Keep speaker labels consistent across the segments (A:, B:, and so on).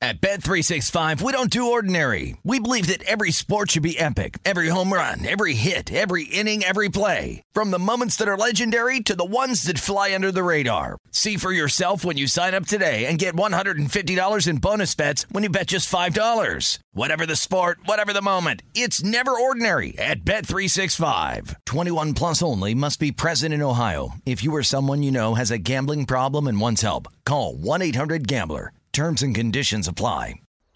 A: At Bet365, we don't do ordinary. We believe that every sport should be epic. Every home run, every hit, every inning, every play. From the moments that are legendary to the ones that fly under the radar. See for yourself when you sign up today and get $150 in bonus bets when you bet just $5. Whatever the sport, whatever the moment, it's never ordinary at Bet365. 21 plus only. Must be present in Ohio. If you or someone you know has a gambling problem and wants help, call 1-800-GAMBLER. Terms and conditions apply.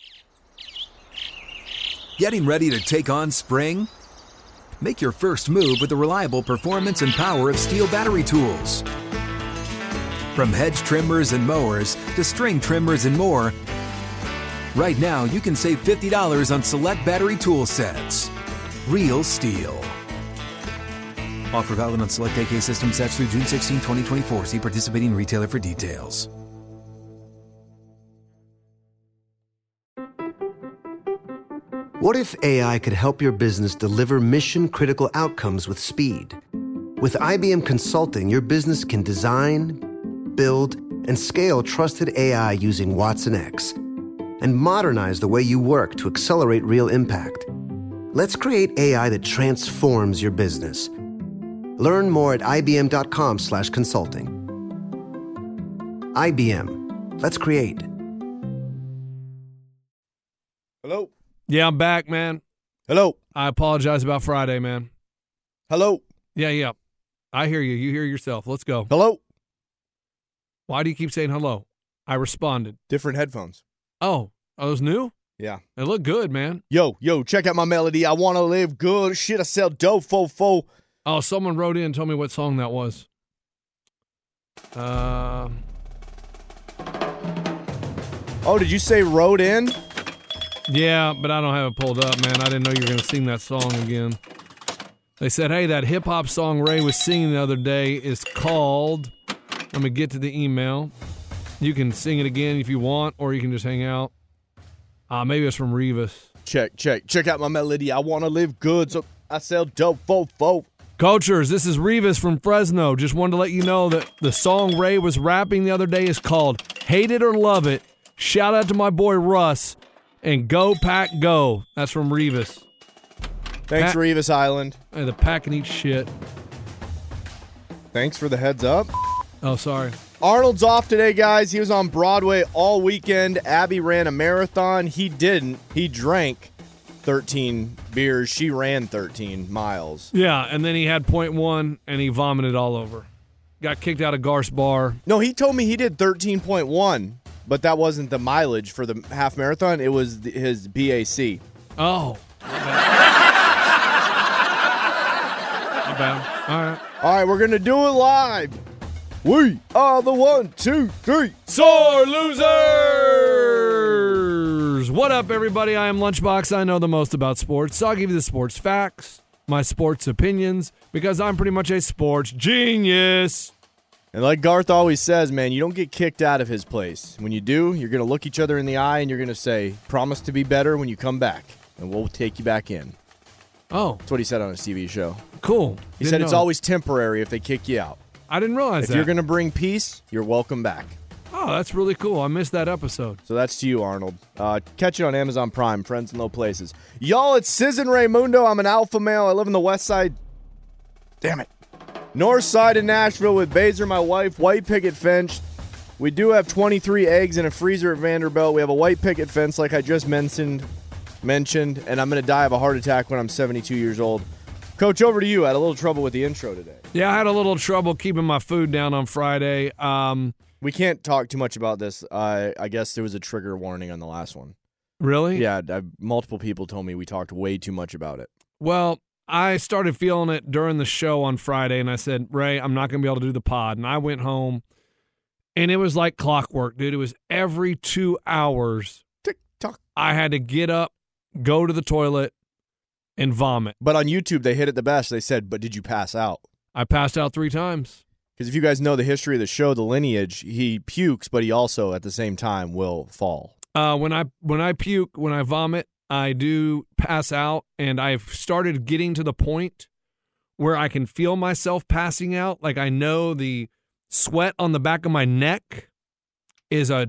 B: Getting ready to take on spring? Make your first move with the reliable performance and power of Steel battery tools. From hedge trimmers and mowers to string trimmers and more, right now you can save $50 on select battery tool sets. Real Steel. Offer valid on select AK system sets through June 16, 2024. See participating retailer for details.
C: What if AI could help your business deliver mission-critical outcomes with speed? With IBM Consulting, your business can design, build, and scale trusted AI using watsonx, and modernize the way you work to accelerate real impact. Let's create AI that transforms your business. Learn more at ibm.com/consulting. IBM. Let's create.
D: Hello?
E: Yeah, I'm back, man.
D: Hello?
E: I apologize about Friday, man.
D: Hello?
E: Yeah. I hear you. You hear yourself. Let's go.
D: Hello?
E: Why do you keep saying hello? I responded.
D: Different headphones.
E: Oh, are those new?
D: Yeah.
E: They look good, man.
D: Yo, check out my melody. I want to live good. Shit, I sell dope, fo.
E: Oh, someone wrote in and told me what song that was.
D: Oh, did you say wrote in?
E: Yeah, but I don't have it pulled up, man. I didn't know you were going to sing that song again. They said, hey, that hip-hop song Ray was singing the other day is called... Let me get to the email. You can sing it again if you want, or you can just hang out. Maybe it's from Revis.
D: Check out my melody. I want to live good, so I sell dope, fo.
E: Coachers, this is Revis from Fresno. Just wanted to let you know that the song Ray was rapping the other day is called Hate It or Love It. Shout out to my boy Russ. And go, Pack, go. That's from Revis.
D: Thanks, Revis Island.
E: Hey, the Pack can eat shit.
D: Thanks for the heads up.
E: Oh, sorry.
D: Arnold's off today, guys. He was on Broadway all weekend. Abby ran a marathon. He didn't. He drank 13 beers. She ran 13 miles.
E: Yeah, and then he had .1, and he vomited all over. Got kicked out of Garth's bar.
D: No, he told me he did 13.1. But that wasn't the mileage for the half marathon. It was his BAC.
E: Oh. My bad.
D: All right, we're going to do it live. We are the 1, 2, 3.
E: Sore losers! What up, everybody? I am Lunchbox. I know the most about sports, so I'll give you the sports facts, my sports opinions, because I'm pretty much a sports genius.
D: And like Garth always says, man, you don't get kicked out of his place. When you do, you're going to look each other in the eye and you're going to say, promise to be better when you come back, and we'll take you back in.
E: Oh.
D: That's what he said on his TV show.
E: Cool.
D: He said it's always temporary if they kick you out.
E: I didn't realize that.
D: If you're going to bring peace, you're welcome back.
E: Oh, that's really cool. I missed that episode.
D: So that's to you, Arnold. Catch it on Amazon Prime, Friends in Low Places. Y'all, it's Sizzin Raymundo. I'm an alpha male. I live in the west side. Damn it. North side of Nashville with Baser, my wife, white picket fence. We do have 23 eggs in a freezer at Vanderbilt. We have a white picket fence like I just mentioned, and I'm going to die of a heart attack when I'm 72 years old. Coach, over to you. I had a little trouble with the intro today.
E: Yeah, I had a little trouble keeping my food down on Friday.
D: We can't talk too much about this. I guess there was a trigger warning on the last one.
E: Really?
D: Yeah, multiple people told me we talked way too much about it.
E: Well, I started feeling it during the show on Friday, and I said, Ray, I'm not going to be able to do the pod. And I went home, and it was like clockwork, dude. It was every 2 hours.
D: Tick-tock.
E: I had to get up, go to the toilet, and vomit.
D: But on YouTube, they hit it the best. They said, but did you pass out?
E: I passed out 3 times.
D: Because if you guys know the history of the show, the lineage, he pukes, but he also, at the same time, will fall.
E: When I puke, when I vomit, I do pass out, and I've started getting to the point where I can feel myself passing out. Like I know the sweat on the back of my neck is a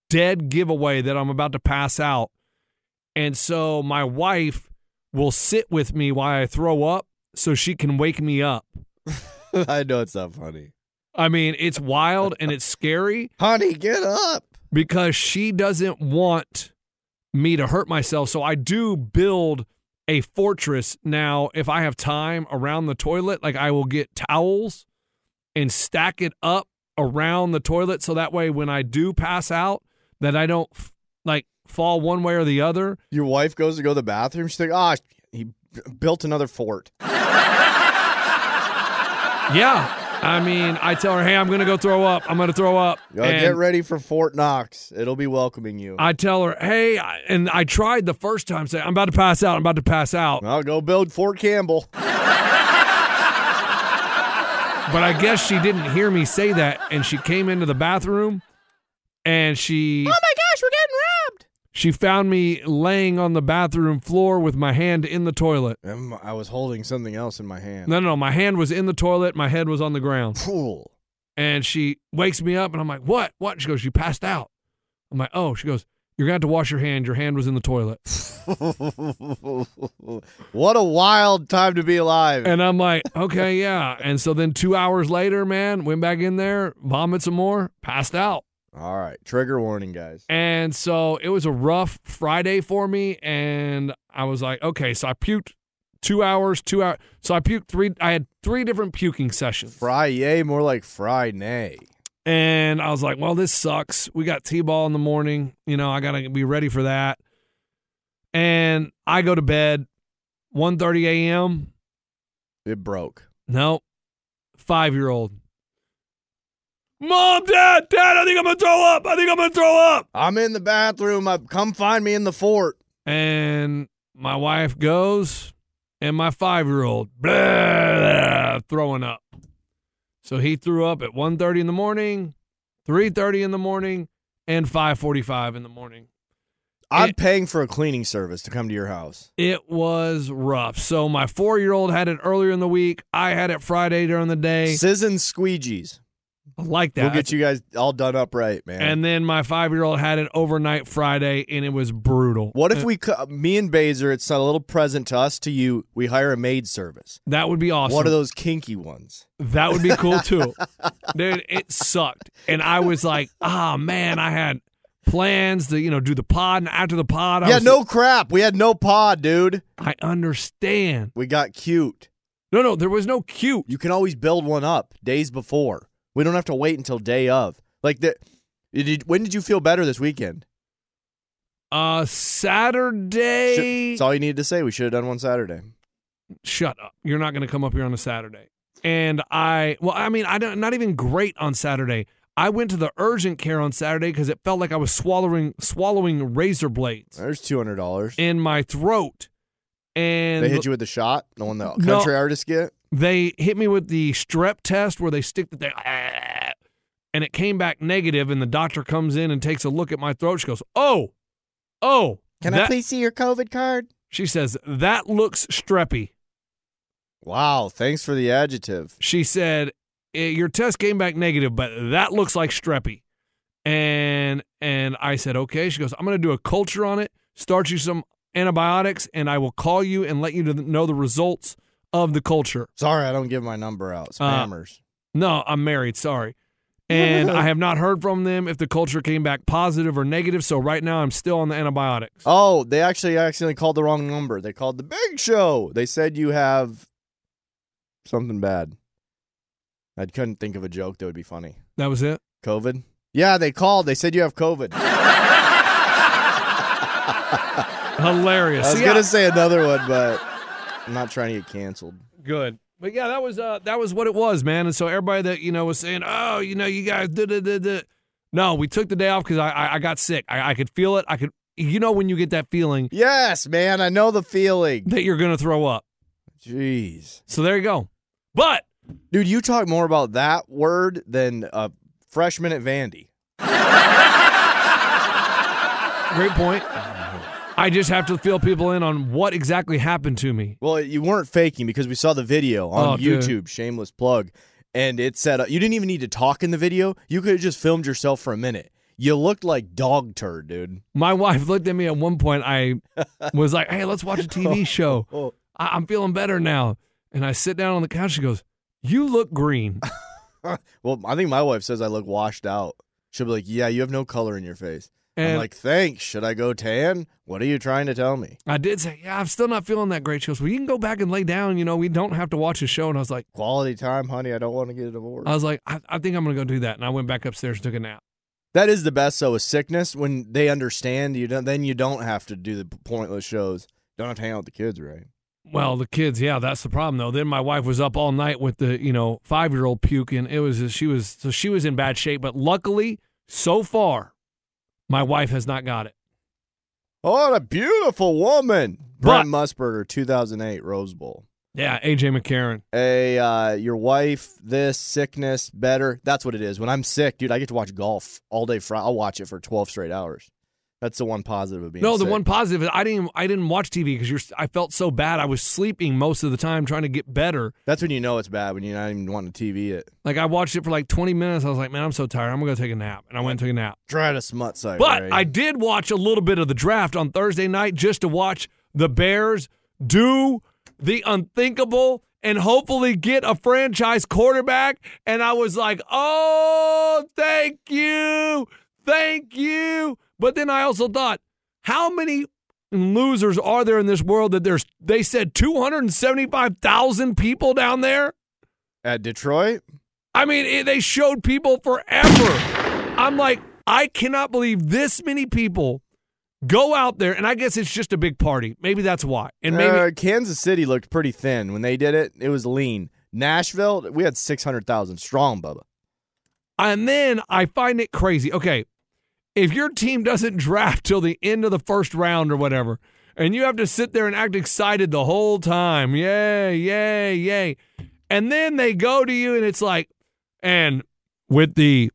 E: dead giveaway that I'm about to pass out. And so my wife will sit with me while I throw up so she can wake me up.
D: I know it's not funny.
E: I mean, it's wild and it's scary.
D: Honey, get up.
E: Because she doesn't want me to hurt myself. So I do build a fortress now. If I have time around the toilet, like I will get towels and stack it up around the toilet. So that way when I do pass out, that I don't like fall one way or the other.
D: Your wife goes to go to the bathroom. She's like, he built another fort.
E: Yeah. I mean, I tell her, hey, I'm going to go throw up. I'm going to throw up.
D: Get ready for Fort Knox. It'll be welcoming you.
E: I tell her, hey, and I tried the first time, saying, I'm about to pass out. I'm about to pass out.
D: I'll go build Fort Campbell.
E: But I guess she didn't hear me say that, and she came into the bathroom, and she...
D: Oh, my gosh, we're getting robbed.
E: She found me laying on the bathroom floor with my hand in the toilet.
D: I was holding something else in my hand.
E: No, my hand was in the toilet. My head was on the ground.
D: Cool.
E: And she wakes me up, and I'm like, what? What? She goes, you passed out. I'm like, oh. She goes, you're going to have to wash your hand. Your hand was in the toilet.
D: What a wild time to be alive.
E: And I'm like, okay, yeah. And so then 2 hours later, man, went back in there, vomit some more, passed out.
D: All right. Trigger warning, guys.
E: And so it was a rough Friday for me. And I was like, okay, so I puked 2 hours. So I puked I had 3 different puking sessions.
D: Fry-yay, more like fry-nay.
E: And I was like, well, this sucks. We got T-ball in the morning. You know, I got to be ready for that. And I go to bed 1:30 a.m.
D: It broke.
E: No, 5-year-old. Mom, Dad, I think I'm going to throw up.
D: I'm in the bathroom. Come find me in the fort.
E: And my wife goes, and my 5-year-old, blah, throwing up. So he threw up at 1:30 in the morning, 3:30 in the morning, and 5:45 in the morning.
D: I'm paying for a cleaning service to come to your house.
E: It was rough. So my 4-year-old had it earlier in the week. I had it Friday during the day.
D: Sizzin' squeegees.
E: I like that.
D: We'll get you guys all done up right, man.
E: And then my 5-year-old had it overnight Friday, and it was brutal.
D: What if me and Baser, it's a little present to us, to you, we hire a maid service?
E: That would be awesome.
D: One of those kinky ones.
E: That would be cool, too. Dude, it sucked. And I was like, man, I had plans to, do the pod, and after the pod,
D: no crap. We had no pod, dude.
E: I understand.
D: We got cute.
E: No, there was no cute.
D: You can always build one up days before. We don't have to wait until day of. When did you feel better this weekend?
E: Saturday.
D: That's all you needed to say. We should have done one Saturday.
E: Shut up. You're not going to come up here on a Saturday. And not even great on Saturday. I went to the urgent care on Saturday because it felt like I was swallowing razor blades.
D: There's $200
E: in my throat. And
D: they hit you with the shot, the one the country artists get?
E: They hit me with the strep test where they stick the thing, and it came back negative, and the doctor comes in and takes a look at my throat. She goes, oh.
D: Can I please see your COVID card?
E: She says, that looks streppy.
D: Wow, thanks for the adjective.
E: She said, your test came back negative, but that looks like streppy. And I said, okay. She goes, I'm going to do a culture on it, start you some antibiotics, and I will call you and let you know the results of the culture.
D: Sorry, I don't give my number out. Spammers.
E: No, I'm married. Sorry. And I have not heard from them if the culture came back positive or negative, so right now I'm still on the antibiotics.
D: Oh, they actually accidentally called the wrong number. They called the Big Show. They said you have something bad. I couldn't think of a joke that would be funny.
E: That was it?
D: COVID? Yeah, they called. They said you have COVID.
E: Hilarious.
D: I was going to say another one, but I'm not trying to get canceled.
E: Good. But yeah, that was what it was, man. And so everybody that, was saying, oh, you guys did. No, we took the day off because I got sick. I could feel it. I could, when you get that feeling.
D: Yes, man. I know the feeling.
E: That you're going to throw up.
D: Jeez.
E: So there you go. But.
D: Dude, you talk more about that word than a freshman at Vandy.
E: Great point. I just have to fill people in on what exactly happened to me.
D: Well, you weren't faking because we saw the video on YouTube,
E: dude.
D: Shameless plug, and it said you didn't even need to talk in the video. You could have just filmed yourself for a minute. You looked like dog turd, dude.
E: My wife looked at me at one point. I was like, hey, let's watch a TV show. I'm feeling better now. And I sit down on the couch. She goes, you look green.
D: Well, I think my wife says I look washed out. She'll be like, yeah, you have no color in your face.
E: And
D: I'm like, thanks. Should I go tan? What are you trying to tell me?
E: I did say, yeah, I'm still not feeling that great. She goes, well, you can go back and lay down. You know, we don't have to watch a show. And I was like,
D: Quality time, honey. I don't want to get a divorce.
E: I think I'm going to go do that. And I went back upstairs and took a nap.
D: That is the best, though, with sickness. When they understand, then you don't have to do the pointless shows. Don't have to hang out with the kids, right?
E: Well, the kids, yeah, that's the problem, though. Then my wife was up all night with the, 5-year-old puking. She was in bad shape. But luckily, so far, my wife has not got it.
D: Oh, what a beautiful woman. Brent Musburger, 2008 Rose Bowl.
E: Yeah, A.J. McCarron.
D: Hey, your wife, this, sickness, better. That's what it is. When I'm sick, dude, I get to watch golf all day. I'll watch it for 12 straight hours. That's the one positive of being sick.
E: No, the one positive is I didn't watch TV because I felt so bad. I was sleeping most of the time trying to get better.
D: That's when you know it's bad, when you're not even wanting to TV it.
E: Like, I watched it for like 20 minutes. I was like, man, I'm so tired. I'm going to go take a nap. And I went and took a nap.
D: Try to smut site.
E: But
D: right?
E: I did watch a little bit of the draft on Thursday night just to watch the Bears do the unthinkable and hopefully get a franchise quarterback. And I was like, oh, thank you. Thank you. But then I also thought, how many losers are there in this world that they said 275,000 people down there?
D: At Detroit?
E: I mean, they showed people forever. I'm like, I cannot believe this many people go out there, and I guess it's just a big party. Maybe that's why. And maybe
D: Kansas City looked pretty thin. When they did it, it was lean. Nashville, we had 600,000 strong, Bubba.
E: And then I find it crazy. Okay, if your team doesn't draft till the end of the first round or whatever, and you have to sit there and act excited the whole time, yay, yay, yay, and then they go to you and it's like, and with the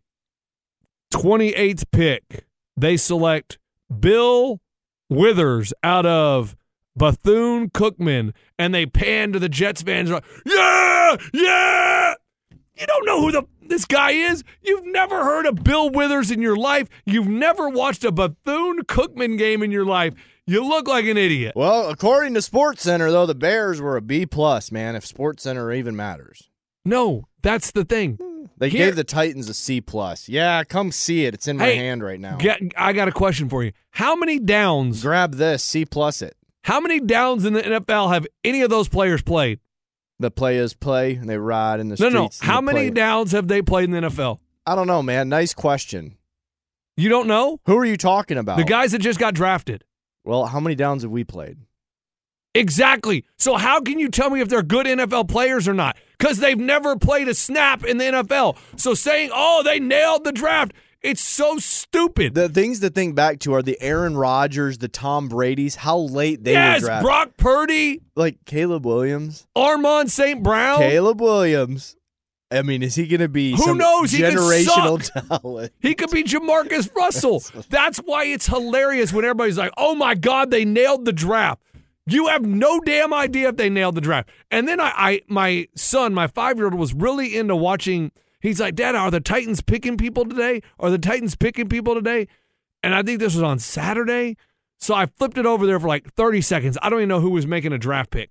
E: 28th pick, they select Bill Withers out of Bethune-Cookman, and they pan to the Jets fans like, yeah, yeah. You don't know who this guy is. You've never heard of Bill Withers in your life. You've never watched a Bethune-Cookman game in your life. You look like an idiot.
D: Well, according to SportsCenter, though, the Bears were a B+, man, if SportsCenter even matters.
E: No, that's the thing.
D: They gave the Titans a C+. Yeah, come see it. It's in my hand right now.
E: I got a question for you. How many downs?
D: Grab this, C+ it.
E: How many downs in the NFL have any of those players played?
D: The players play, and they ride in the streets.
E: No. How many downs have they played in the NFL?
D: I don't know, man. Nice question.
E: You don't know?
D: Who are you talking about?
E: The guys that just got drafted.
D: Well, how many downs have we played?
E: Exactly. So how can you tell me if they're good NFL players or not? Because they've never played a snap in the NFL. So saying, oh, they nailed the draft, it's so stupid.
D: The things to think back to are the Aaron Rodgers, the Tom Brady's, how late they were drafted.
E: Yes, Brock Purdy.
D: Like Caleb Williams.
E: Armand St. Brown.
D: Caleb Williams. I mean, is he going to be
E: Who knows?
D: generational talent?
E: He could be Jamarcus Russell. That's why it's hilarious when everybody's like, oh, my God, they nailed the draft. You have no damn idea if they nailed the draft. And then my son, my 5-year-old, was really into watching. He's like, Dad, are the Titans picking people today? Are the Titans picking people today? And I think this was on Saturday. So I flipped it over there for like 30 seconds. I don't even know who was making a draft pick.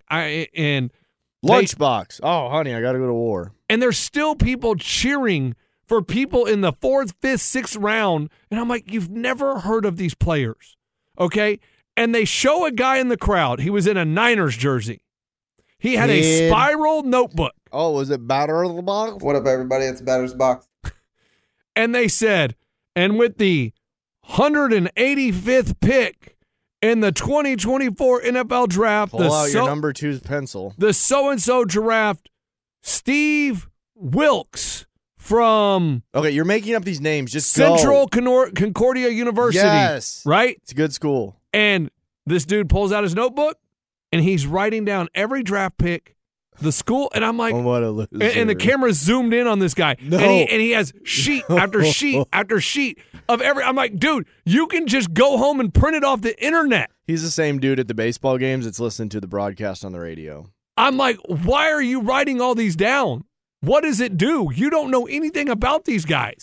D: Lunchbox. Oh, honey, I got to go to war.
E: And there's still people cheering for people in the 4th, 5th, 6th round. And I'm like, you've never heard of these players. Okay? And they show a guy in the crowd. He was in a Niners jersey. He had a spiral notebook.
D: Oh, was it Batter of the Box?
F: What up, everybody? It's Batter's Box.
E: And they said, and with the 185th pick in the 2024 NFL draft,
D: pull out your number 2's pencil.
E: The so-and-so draft, Steve Wilkes from...
D: Okay, you're making up these names. Just
E: Central Concordia University.
D: Yes.
E: Right?
D: It's a good school.
E: And this dude pulls out his notebook, and he's writing down every draft pick, the school, and I'm like,
D: oh, what a loser.
E: And the camera zoomed in on this guy,
D: no.
E: and he has sheet after sheet after sheet of every. I'm like, dude, you can just go home and print it off the internet.
D: He's the same dude at the baseball games that's listening to the broadcast on the radio.
E: I'm like, why are you writing all these down? What does it do? You don't know anything about these guys.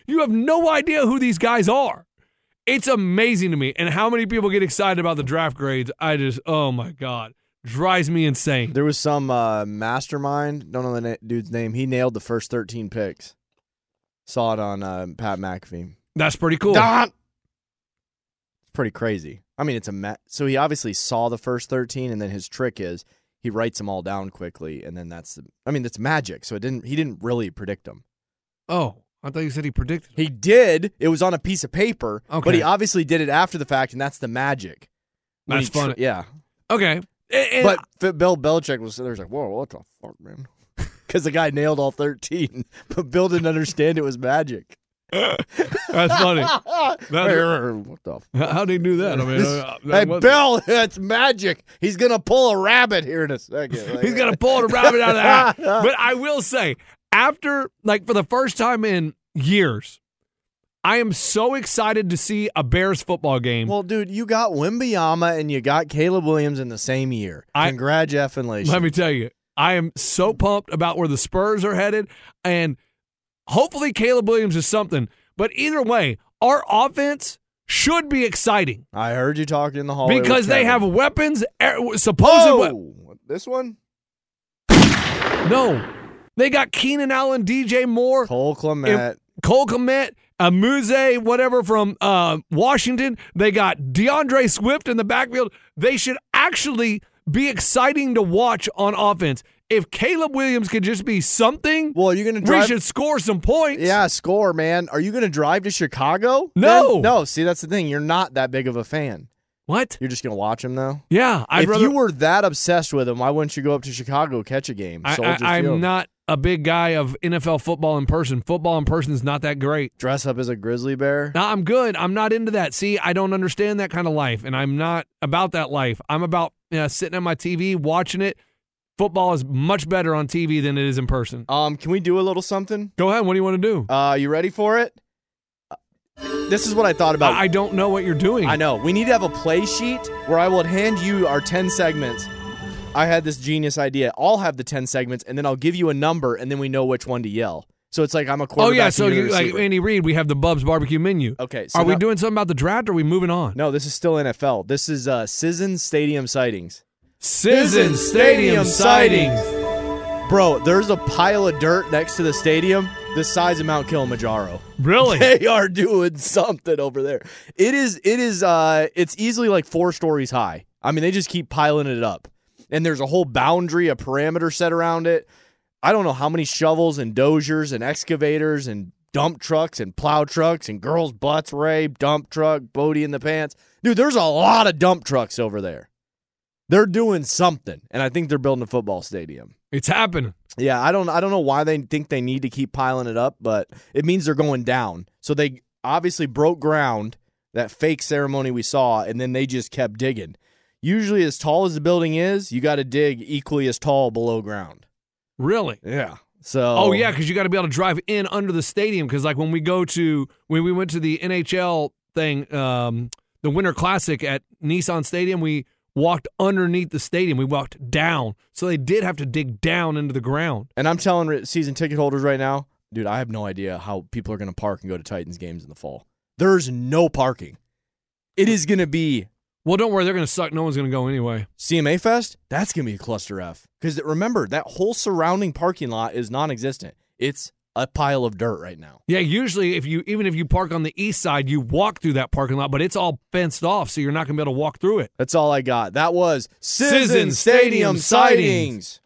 E: You have no idea who these guys are. It's amazing to me. And how many people get excited about the draft grades, oh my God, drives me insane.
D: There was some mastermind, don't know the dude's name. He nailed the first 13 picks. Saw it on Pat McAfee.
E: That's pretty cool.
D: It's pretty crazy. I mean, so he obviously saw the first 13, and then his trick is he writes them all down quickly, and then that's magic. So he didn't really predict them.
E: Oh, I thought you said he predicted.
D: He did. It was on a piece of paper,
E: Okay.
D: but he obviously did it after the fact, and that's the magic.
E: That's funny.
D: Yeah.
E: Okay.
D: But Bill Belichick was like, whoa, what the fuck, man? Because the guy nailed all 13, but Bill didn't understand it was magic.
E: That's funny.
D: What the fuck?
E: How'd he do that? I mean,
D: Hey, Bill, it's magic. He's going to pull a rabbit here in a second.
E: He's going to pull a rabbit out of the hat. But I will say, after, for the first time in years, I am so excited to see a Bears football game.
D: Well, dude, you got Wembanyama and you got Caleb Williams in the same year. Congratulations.
E: Let me tell you, I am so pumped about where the Spurs are headed, and hopefully Caleb Williams is something. But either way, our offense should be exciting.
D: I heard you talking in the hallway
E: because
D: with
E: they
D: Kevin.
E: have weapons. Supposedly,
D: this one?
E: No, they got Keenan Allen, DJ Moore,
D: Cole Kmet,
E: Amuze, whatever from Washington. They got DeAndre Swift in the backfield. They should actually be exciting to watch on offense. If Caleb Williams could just be something,
D: well, you're gonna drive,
E: we should score some points.
D: Yeah, score, man. Are you going to drive to Chicago?
E: No.
D: Then? No, see, that's the thing. You're not that big of a fan.
E: What?
D: You're just going to watch him, though?
E: Yeah.
D: If you were that obsessed with him, why wouldn't you go up to Chicago, catch a game?
E: I'm not a big guy of NFL football in person. Football in person is not that great.
D: Dress up as a grizzly bear?
E: No, I'm good. I'm not into that. See, I don't understand that kind of life, and I'm not about that life. I'm about sitting on my TV, watching it. Football is much better on TV than it is in person.
D: Can we do a little something?
E: Go ahead. What do you want to do?
D: You ready for it? This is what I thought about.
E: I don't know what you're doing.
D: I know. We need to have a play sheet where I will hand you our 10 segments. I had this genius idea. I'll have the 10 segments, and then I'll give you a number, and then we know which one to yell. So it's like I'm a quarterback.
E: Oh, yeah. So
D: you
E: like Andy Reid, we have the Bub's barbecue menu.
D: Okay. So
E: are we doing something about the draft, or are we moving on?
D: No, this is still NFL. This is Sisson Stadium sightings.
E: Sisson Stadium sightings.
D: Bro, there's a pile of dirt next to the stadium the size of Mount Kilimanjaro.
E: Really?
D: They are doing something over there. It's easily like 4 stories high. I mean, they just keep piling it up. And there's a whole boundary, a perimeter set around it. I don't know how many shovels and dozers and excavators and dump trucks and plow trucks and girls' butts, Ray, dump truck, Bodie in the pants. Dude, there's a lot of dump trucks over there. They're doing something, and I think they're building a football stadium.
E: It's happening.
D: Yeah, I don't know why they think they need to keep piling it up, but it means they're going down. So they obviously broke ground, that fake ceremony we saw, and then they just kept digging. Usually as tall as the building is, you got to dig equally as tall below ground.
E: Really?
D: Yeah. So.
E: Oh, yeah, because you got to be able to drive in under the stadium, because like when we went to the NHL thing, the Winter Classic at Nissan Stadium, we walked underneath the stadium. We walked down. So they did have to dig down into the ground.
D: And I'm telling season ticket holders right now, dude, I have no idea how people are going to park and go to Titans games in the fall. There's no parking. It is going to be...
E: Well, don't worry. They're going to suck. No one's going to go anyway.
D: CMA Fest? That's going to be a cluster F. Because remember, that whole surrounding parking lot is non-existent. It's a pile of dirt right now.
E: Yeah, usually even if you park on the east side, you walk through that parking lot, but it's all fenced off, so you're not going to be able to walk through it.
D: That's all I got. That was Sisson Stadium sightings.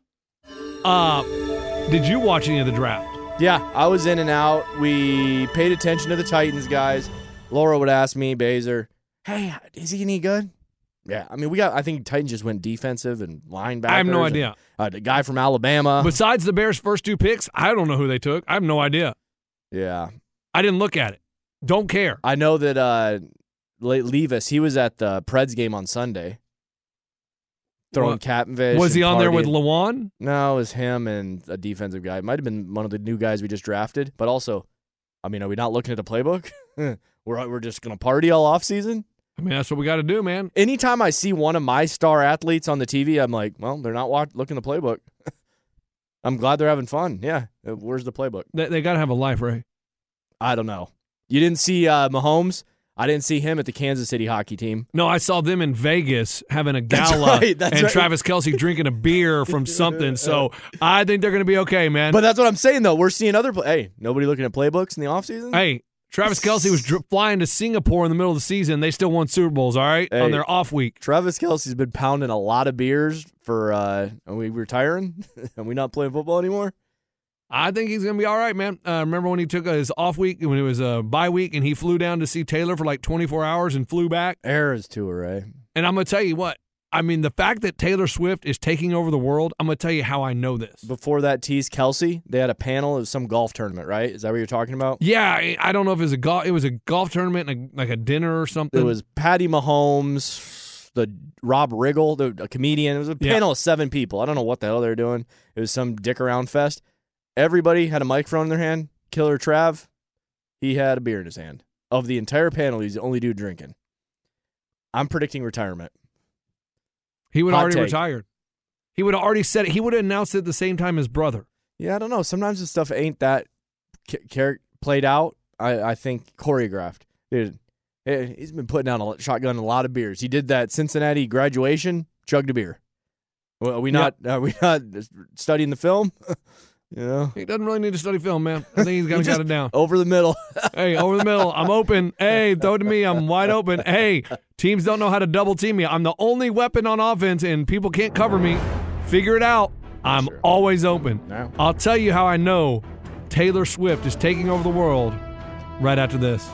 E: Did you watch any of the draft?
D: Yeah, I was in and out. We paid attention to the Titans guys. Laura would ask me, Baser, hey, is he any good? Yeah, I mean, I think Titans just went defensive and linebackers.
E: I have no idea.
D: The guy from Alabama.
E: Besides the Bears' first 2 picks, I don't know who they took. I have no idea.
D: Yeah.
E: I didn't look at it. Don't care.
D: I know that Levis, he was at the Preds game on Sunday. Throwing Catfish.
E: Was he on there with Lawan?
D: No, it was him and a defensive guy. It might have been one of the new guys we just drafted. But also, I mean, are we not looking at the playbook? We're just going to party all offseason?
E: I mean, that's what we got to do, man.
D: Anytime I see one of my star athletes on the TV, I'm like, well, they're not looking at the playbook. I'm glad they're having fun. Yeah. Where's the playbook?
E: They got to have a life, Ray.
D: I don't know. You didn't see Mahomes? I didn't see him at the Kansas City hockey team.
E: No, I saw them in Vegas having a gala
D: That's
E: and
D: right.
E: Travis Kelce drinking a beer from something. So I think they're going to be okay, man.
D: But that's what I'm saying, though. We're seeing hey, nobody looking at playbooks in the offseason?
E: Hey, Travis Kelce was flying to Singapore in the middle of the season. They still won Super Bowls, all right, on their off week.
D: Travis Kelce's been pounding a lot of beers for are we retiring? Are we not playing football anymore?
E: I think he's going to be all right, man. Remember when he took his off week, when it was a bye week, and he flew down to see Taylor for like 24 hours and flew back?
D: Eras tour, right?
E: And I'm going to tell you what. I mean, the fact that Taylor Swift is taking over the world, I'm going to tell you how I know this.
D: Before that teased Kelce, they had a panel of some golf tournament, right? Is that what you're talking about?
E: Yeah, I don't know if it was a golf tournament, like a dinner or something.
D: It was Patty Mahomes, the Rob Riggle, a comedian. It was a panel of 7 people. I don't know what the hell they were doing. It was some dick around fest. Everybody had a microphone in their hand. Killer Trav, he had a beer in his hand. Of the entire panel, he's the only dude drinking. I'm predicting retirement.
E: He would
D: Hot
E: already
D: take.
E: retired. He would have already said it. He would have announced it at the same time as brother.
D: Yeah, I don't know. Sometimes this stuff ain't that played out. I think choreographed. Dude, he's been putting down a shotgun a lot of beers. He did that Cincinnati graduation, chugged a beer. Are we not studying the film? You know?
E: He doesn't really need to study film, man. I think he's got it down.
D: Over the middle.
E: Hey, over the middle. I'm open. Hey, throw it to me. I'm wide open. Hey, teams don't know how to double team me. I'm the only weapon on offense, and people can't cover me. Figure it out. I'm always open.
D: No.
E: I'll tell you how I know Taylor Swift is taking over the world right after this.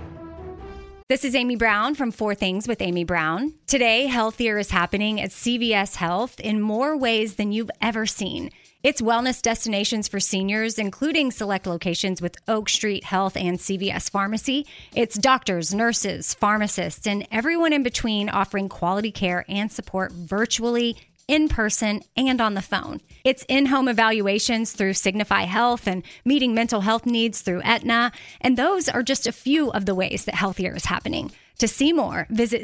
G: This is Amy Brown from 4 Things with Amy Brown. Today, healthier is happening at CVS Health in more ways than you've ever seen. It's wellness destinations for seniors, including select locations with Oak Street Health and CVS Pharmacy. It's doctors, nurses, pharmacists, and everyone in between offering quality care and support virtually, in person, and on the phone. It's in-home evaluations through Signify Health and meeting mental health needs through Aetna. And those are just a few of the ways that healthier is happening. To see more, visit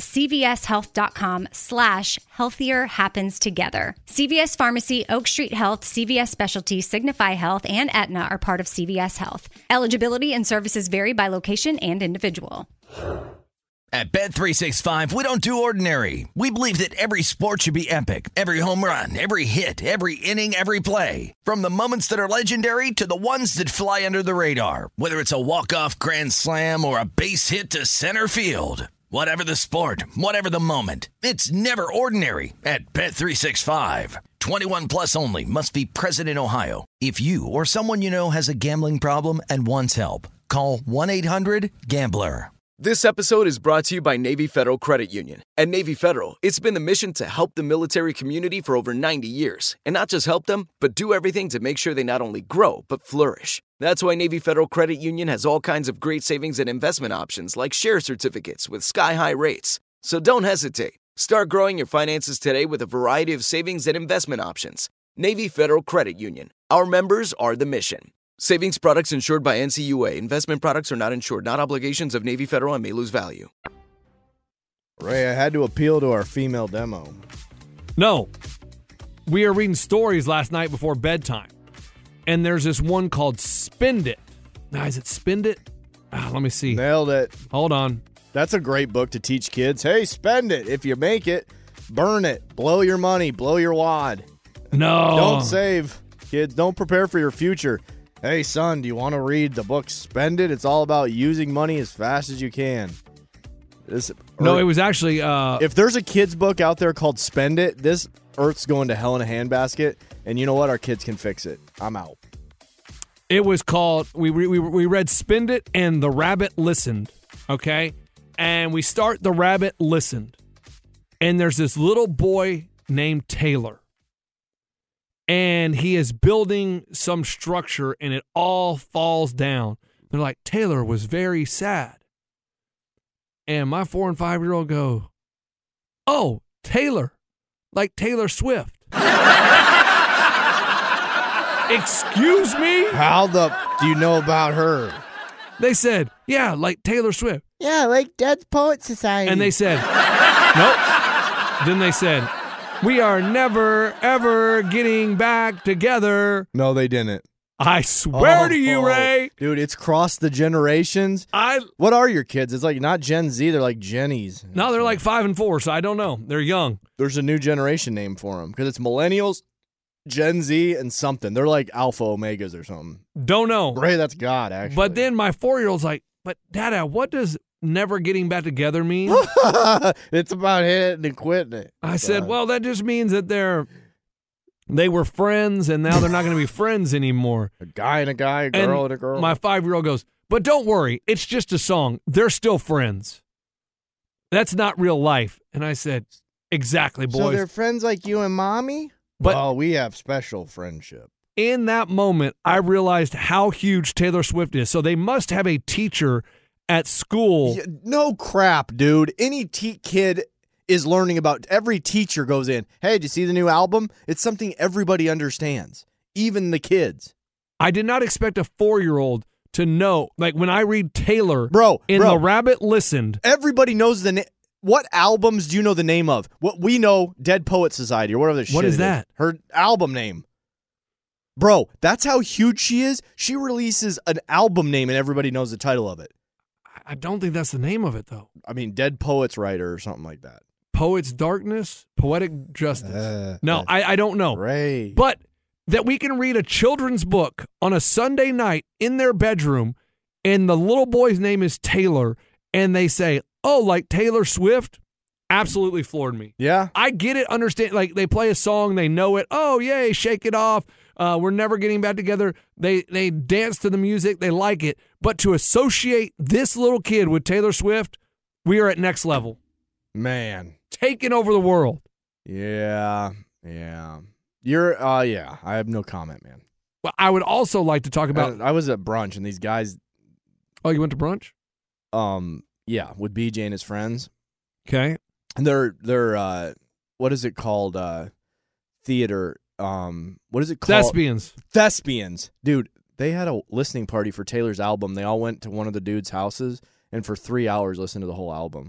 G: cvshealth.com/healthier happens together. CVS Pharmacy, Oak Street Health, CVS Specialty, Signify Health, and Aetna are part of CVS Health. Eligibility and services vary by location and individual.
A: At Bet365, we don't do ordinary. We believe that every sport should be epic. Every home run, every hit, every inning, every play. From the moments that are legendary to the ones that fly under the radar. Whether it's a walk-off grand slam or a base hit to center field. Whatever the sport, whatever the moment. It's never ordinary at Bet365. 21 plus only. Must be present in Ohio. If you or someone you know has a gambling problem and wants help, call 1-800-GAMBLER.
H: This episode is brought to you by Navy Federal Credit Union. At Navy Federal, it's been the mission to help the military community for over 90 years. And not just help them, but do everything to make sure they not only grow, but flourish. That's why Navy Federal Credit Union has all kinds of great savings and investment options like share certificates with sky-high rates. So don't hesitate. Start growing your finances today with a variety of savings and investment options. Navy Federal Credit Union. Our members are the mission. Savings products insured by NCUA. Investment products are not insured, not obligations of Navy Federal and may lose value.
D: Ray, I had to appeal to our female demo.
E: No. We are reading stories last night before bedtime. And there's this one called Spend It. Now, is it Spend It? Let me see.
D: Nailed it.
E: Hold on.
D: That's a great book to teach kids. Hey, spend it. If you make it, burn it. Blow your money. Blow your wad.
E: No.
D: Don't save. Kids, don't prepare for your future. Hey, son, do you want to read the book Spend It? It's all about using money as fast as you can.
E: No, it was actually...
D: if there's a kid's book out there called Spend It, this Earth's going to hell in a handbasket, and you know what? Our kids can fix it. I'm out.
E: It was called... We read Spend It and The Rabbit Listened, okay? And we start The Rabbit Listened. And there's this little boy named Taylor. And he is building some structure, and it all falls down. They're like, Taylor was very sad. And my 4- and 5-year-old go, oh, Taylor, like Taylor Swift. Excuse me?
D: How do you know about her?
E: They said, yeah, like Taylor Swift.
I: Yeah, like Dad's Poet Society.
E: And they said, nope. Then they said, we are never, ever getting back together.
D: No, they didn't.
E: I swear to you, Ray.
D: Dude, it's crossed the generations. What are your kids? It's like not Gen Z, they're like Jennies.
E: No, they're like 5 and 4, so I don't know. They're young.
D: There's a new generation name for them because it's millennials, Gen Z, and something. They're like alpha omegas or something.
E: Don't know.
D: Ray, that's God, actually.
E: But then my 4-year-old's like, but Dada, what does never getting back together mean?
D: It's about hitting and quitting it.
E: I said, well, that just means that they were friends, and now they're not going to be friends anymore.
D: A guy and a guy, a girl and a girl.
E: My 5-year-old goes, but don't worry, it's just a song. They're still friends. That's not real life. And I said, exactly, boys.
D: So they're friends like you and Mommy? Well, we have special friendship.
E: In that moment, I realized how huge Taylor Swift is. So they must have a teacher at school.
D: Yeah, no crap, dude. Any kid is learning about. Every teacher goes in, hey, did you see the new album? It's something everybody understands, even the kids.
E: I did not expect a 4-year-old to know. Like when I read Taylor,
D: bro,
E: The Rabbit Listened.
D: Everybody knows the name. What albums do you know the name of? What we know, Dead Poet Society or whatever the shit.
E: What is that?
D: Her album name. Bro, that's how huge she is. She releases an album name and everybody knows the title of it.
E: I don't think that's the name of it, though.
D: I mean, Dead Poets Writer or something like that.
E: Poet's Darkness? Poetic Justice. No, I don't know.
D: Ray.
E: But that we can read a children's book on a Sunday night in their bedroom, and the little boy's name is Taylor, and they say, oh, like Taylor Swift? Absolutely floored me.
D: Yeah.
E: I get it, understand. Like, they play a song, they know it. Oh, yay, Shake It Off. We're never getting back together. They dance to the music. They like it. But to associate this little kid with Taylor Swift, we are at next level.
D: Man.
E: Taking over the world.
D: Yeah. You're, I have no comment, man.
E: Well, I would also like to talk about.
D: I was at brunch and these guys.
E: Oh, you went to brunch?
D: Yeah, with BJ and his friends.
E: Okay.
D: And they're what is it called? Theater. What is it called? Thespians. Dude, they had a listening party for Taylor's album. They all went to one of the dudes' houses and for 3 hours listened to the whole album.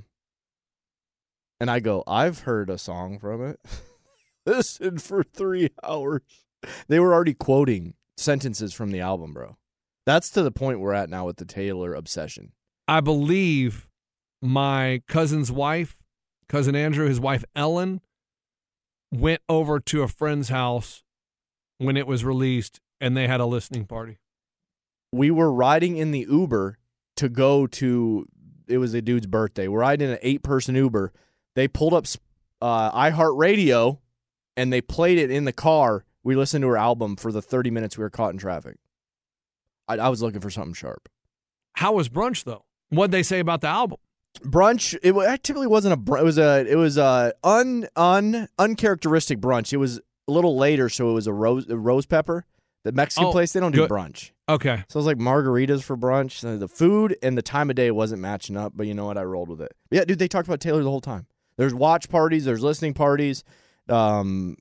D: And I go, I've heard a song from it. Listen for 3 hours. They were already quoting sentences from the album, bro. That's to the point we're at now with the Taylor obsession.
E: I believe my cousin's wife, cousin Andrew, his wife Ellen, went over to a friend's house when it was released, and they had a listening party.
D: We were riding in the Uber to go to, it was a dude's birthday. We're riding in an 8-person Uber. They pulled up iHeartRadio, and they played it in the car. We listened to her album for the 30 minutes we were caught in traffic. I was looking for something sharp.
E: How was brunch, though? What'd they say about the album?
D: Brunch, it typically wasn't a brunch. It was a uncharacteristic brunch. It was a little later, so it was a rose pepper. The Mexican place, they don't do brunch.
E: Okay.
D: So it was like margaritas for brunch. So the food and the time of day wasn't matching up, but you know what? I rolled with it. Yeah, dude, they talked about Taylor the whole time. There's watch parties, there's listening parties. I mean,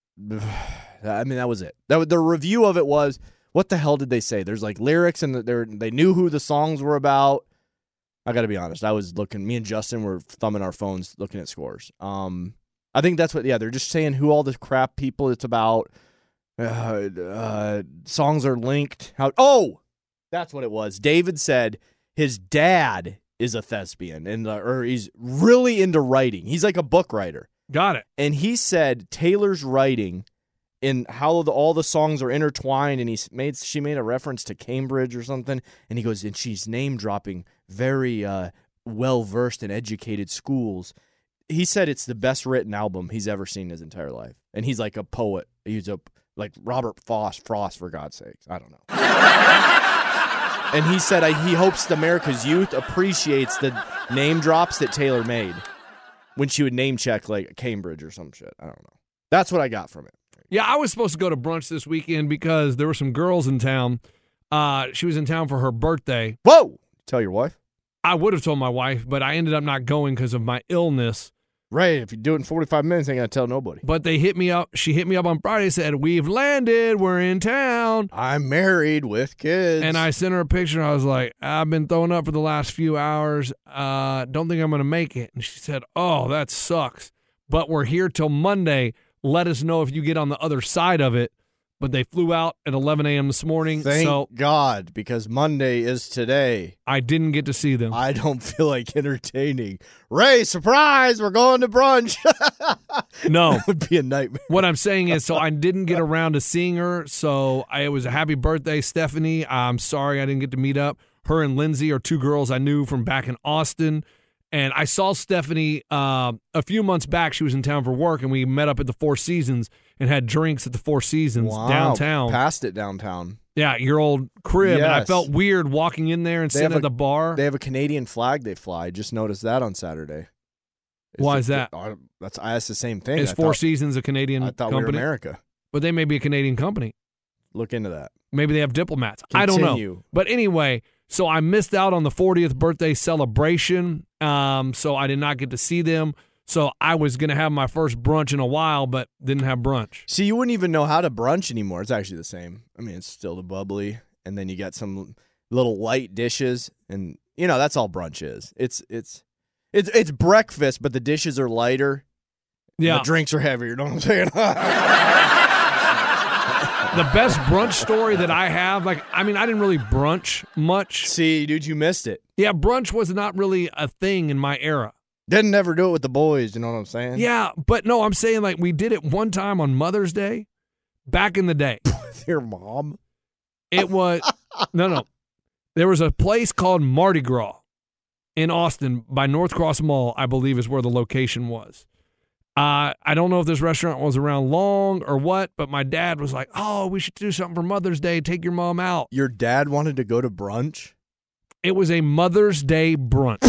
D: that was it. The review of it was, what the hell did they say? There's like lyrics, and they knew who the songs were about. I got to be honest. I was looking. Me and Justin were thumbing our phones, looking at scores. I think that's what. Yeah, they're just saying who all the crap people it's about. Songs are linked. That's what it was. David said his dad is a thespian, or he's really into writing. He's like a book writer.
E: Got it.
D: And he said Taylor's writing and how all the songs are intertwined, and she made a reference to Cambridge or something, and he goes, and she's name dropping very well-versed and educated schools. He said it's the best written album he's ever seen in his entire life. And he's like a poet. He's like Robert Frost, for God's sakes. I don't know. And he said he hopes America's youth appreciates the name drops that Taylor made when she would name check like Cambridge or some shit. I don't know. That's what I got from it.
E: Yeah, I was supposed to go to brunch this weekend because there were some girls in town. She was in town for her birthday.
D: Whoa! Tell your wife?
E: I would have told my wife, but I ended up not going because of my illness.
D: Right, if you do it in 45 minutes, I ain't going to tell nobody.
E: But they hit me up. She hit me up on Friday, said, we've landed. We're in town.
D: I'm married with kids.
E: And I sent her a picture. I was like, I've been throwing up for the last few hours. Don't think I'm going to make it. And she said, oh, that sucks. But we're here till Monday. Let us know if you get on the other side of it. but they flew out at 11 a.m. this morning.
D: Thank
E: so
D: God, because Monday is today.
E: I didn't get to see them.
D: I don't feel like entertaining. Ray, surprise, we're going to brunch.
E: No.
D: That would be a nightmare.
E: What I'm saying is, so I didn't get around to seeing her. So it was a happy birthday, Stephanie. I'm sorry I didn't get to meet up. Her and Lindsay are two girls I knew from back in Austin. And I saw Stephanie a few months back. She was in town for work, and we met up at the Four Seasons and had drinks at the Four Seasons downtown.
D: Passed it downtown.
E: Yeah, your old crib.
D: Yes.
E: And I felt weird walking in there and sitting at the bar.
D: They have a Canadian flag they fly. Just noticed that on Saturday.
E: Why is that?
D: That's the same thing.
E: Is Four Seasons a Canadian
D: I thought
E: company?
D: we were America.
E: But they may be a Canadian company.
D: Look into that.
E: Maybe they have diplomats. I don't know. But anyway, so I missed out on the 40th birthday celebration. So I did not get to see them. So I was going to have my first brunch in a while, but didn't have brunch.
D: See, you wouldn't even know how to brunch anymore. It's actually the same. I mean, it's still the bubbly, and then you got some little light dishes, and that's all brunch is. It's breakfast, but the dishes are lighter.
E: Yeah,
D: the drinks are heavier. You know what I'm saying?
E: The best brunch story that I have, I didn't really brunch much.
D: See, dude, you missed it.
E: Yeah, brunch was not really a thing in my era.
D: Didn't ever do it with the boys, you know what I'm saying?
E: Yeah, but no, I'm saying we did it one time on Mother's Day back in the day.
D: With your mom?
E: It was, no. There was a place called Mardi Gras in Austin by North Cross Mall, I believe is where the location was. I don't know if this restaurant was around long or what, but my dad was like, oh, we should do something for Mother's Day. Take your mom out.
D: Your dad wanted to go to brunch?
E: It was a Mother's Day brunch.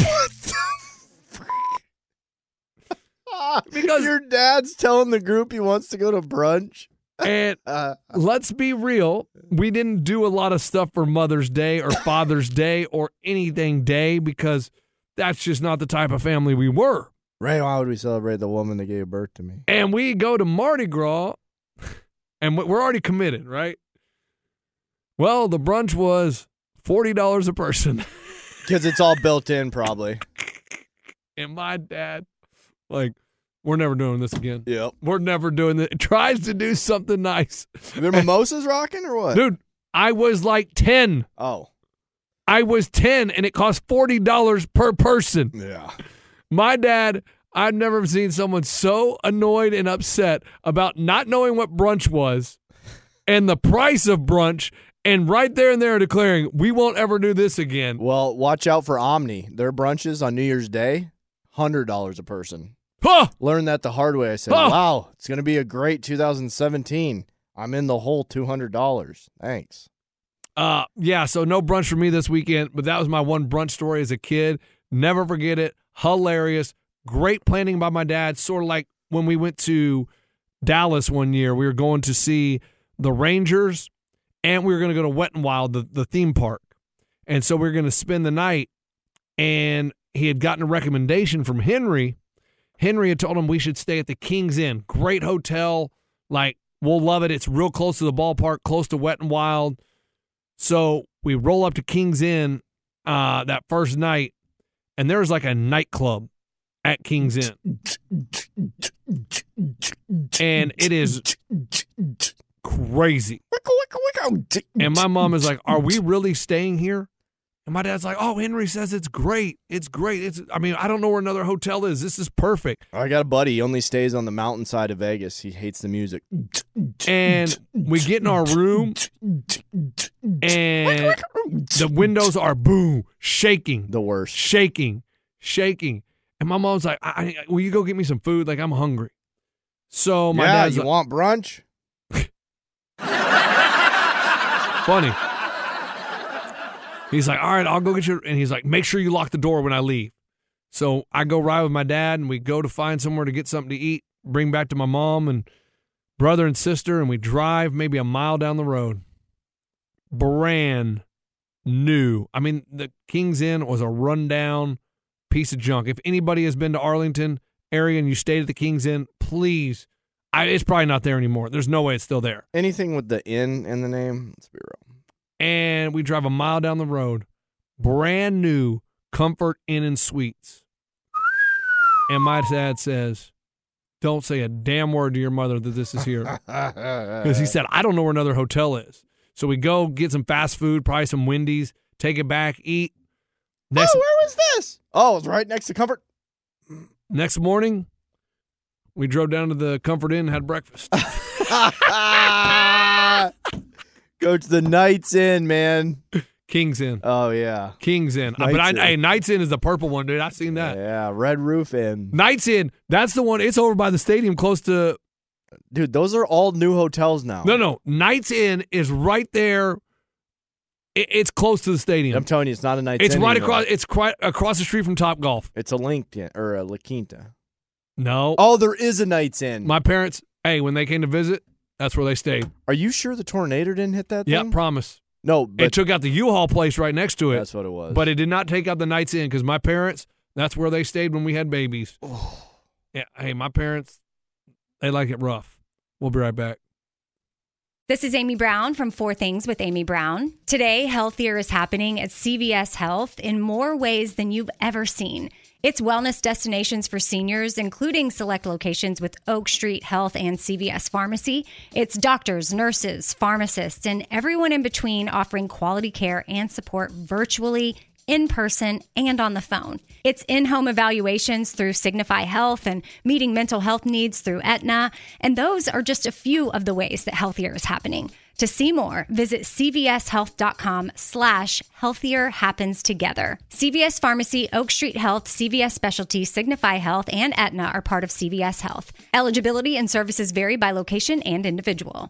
D: Because your dad's telling the group he wants to go to brunch.
E: And let's be real, we didn't do a lot of stuff for Mother's Day or Father's Day or anything day because that's just not the type of family we were.
D: Ray, why would we celebrate the woman that gave birth to me?
E: And we go to Mardi Gras, and we're already committed, right? Well, the brunch was $40 a person.
D: Because it's all built in, probably.
E: And my dad, we're never doing this again.
D: Yep.
E: We're never doing this. Tries to do something nice.
D: The mimosas rocking or what?
E: Dude, I was 10.
D: Oh.
E: I was 10, and it cost $40 per person.
D: Yeah.
E: My dad, I've never seen someone so annoyed and upset about not knowing what brunch was and the price of brunch, and right there and there declaring, we won't ever do this again.
D: Well, watch out for Omni. Their brunches on New Year's Day, $100 a person.
E: Huh!
D: Learned that the hard way. I said, wow, it's going to be a great 2017. I'm in the whole $200. Thanks.
E: Yeah, so no brunch for me this weekend, but that was my one brunch story as a kid. Never forget it. Hilarious. Great planning by my dad. Sort of like when we went to Dallas one year. We were going to see the Rangers, and we were going to go to Wet n Wild, the theme park. And so we were going to spend the night, and he had gotten a recommendation from Henry. Henry had told him we should stay at the King's Inn. Great hotel. We'll love it. It's real close to the ballpark, close to Wet n Wild. So we roll up to King's Inn that first night, and there's a nightclub at King's Inn. And it is crazy. And my mom is like, are we really staying here? And my dad's like, oh, Henry says it's great. It's great. I don't know where another hotel is. This is perfect.
D: I got a buddy. He only stays on the mountainside of Vegas. He hates the music.
E: And we get in our room, and the windows are, boom, shaking.
D: The worst.
E: Shaking. And my mom's like, will you go get me some food? I'm hungry. So my dad's
D: you want brunch?
E: Funny. He's like, all right, I'll go get you. And he's like, make sure you lock the door when I leave. So I go ride with my dad, and we go to find somewhere to get something to eat, bring back to my mom and brother and sister, and we drive maybe a mile down the road. Brand new. The King's Inn was a rundown piece of junk. If anybody has been to Arlington area and you stayed at the King's Inn, please. It's probably not there anymore. There's no way it's still there.
D: Anything with the inn in the name, let's be real.
E: And we drive a mile down the road. Brand new Comfort Inn and Suites. And my dad says, Don't say a damn word to your mother that this is here. Because he said, I don't know where another hotel is. So we go get some fast food, probably some Wendy's, take it back, eat.
D: Where was this? Oh, it was right next to Comfort.
E: Next morning, we drove down to the Comfort Inn and had breakfast.
D: Go to the Knights Inn, man.
E: King's Inn.
D: Oh, yeah.
E: King's Inn. Knights Inn is the purple one, dude. I've seen that.
D: Yeah, Red Roof Inn.
E: Knights Inn, that's the one. It's over by the stadium close to...
D: Dude, those are all new hotels now.
E: No. Knights Inn is right there. It's close to the stadium.
D: I'm telling you, it's not a Knights Inn.
E: It's right
D: anymore.
E: across. It's quite across the street from Top Golf.
D: It's a LinkedIn or a La Quinta.
E: No.
D: Oh, there is a Knights Inn.
E: My parents, when they came to visit, that's where they stayed.
D: Are you sure the tornado didn't hit that thing?
E: Yeah, promise.
D: No, but
E: it took out the U-Haul place right next to it.
D: That's what it was.
E: But it did not take out the Knights Inn because my parents, that's where they stayed when we had babies. Yeah. Hey, my parents, they like it rough. We'll be right back.
G: This is Amy Brown from 4 Things with Amy Brown. Today, healthier is happening at CVS Health in more ways than you've ever seen. It's wellness destinations for seniors, including select locations with Oak Street Health and CVS Pharmacy. It's doctors, nurses, pharmacists, and everyone in between offering quality care and support virtually, in person, and on the phone. It's in-home evaluations through Signify Health and meeting mental health needs through Aetna. And those are just a few of the ways that healthier is happening. To see more, visit cvshealth.com/healthier happens together. CVS Pharmacy, Oak Street Health, CVS Specialty, Signify Health, and Aetna are part of CVS Health. Eligibility and services vary by location and individual.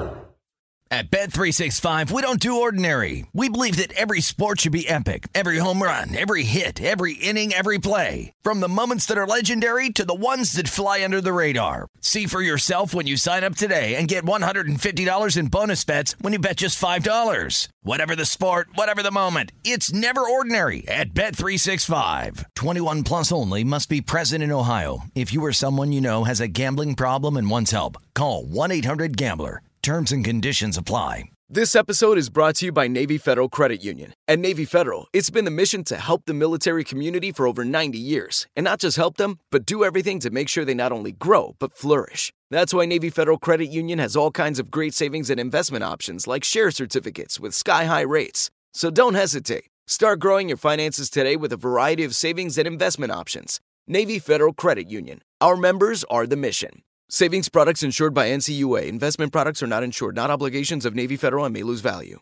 A: At Bet365, we don't do ordinary. We believe that every sport should be epic. Every home run, every hit, every inning, every play. From the moments that are legendary to the ones that fly under the radar. See for yourself when you sign up today and get $150 in bonus bets when you bet just $5. Whatever the sport, whatever the moment, it's never ordinary at Bet365. 21 plus only. Must be present in Ohio. If you or someone you know has a gambling problem and wants help, call 1-800-GAMBLER. Terms and conditions apply.
H: This episode is brought to you by Navy Federal Credit Union. At Navy Federal, it's been the mission to help the military community for over 90 years. And not just help them, but do everything to make sure they not only grow, but flourish. That's why Navy Federal Credit Union has all kinds of great savings and investment options like share certificates with sky-high rates. So don't hesitate. Start growing your finances today with a variety of savings and investment options. Navy Federal Credit Union. Our members are the mission. Savings products insured by NCUA. Investment products are not insured, not obligations of Navy Federal and may lose value.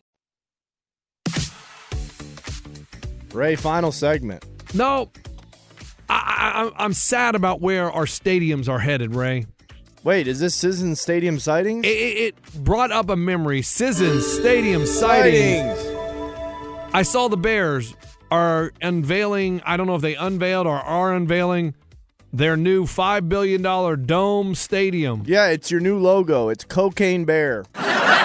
D: Ray, final segment.
E: No, I'm sad about where our stadiums are headed, Ray.
D: Wait, is this Sisson Stadium sightings?
E: It brought up a memory. Sisson Stadium sightings. I saw the Bears are unveiling, I don't know if they unveiled or are unveiling, their new $5 billion dome stadium.
D: Yeah, it's your new logo. It's Cocaine Bear.
E: But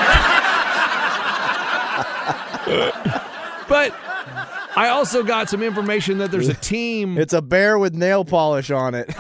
E: I also got some information that there's a team.
D: It's a bear with nail polish on it.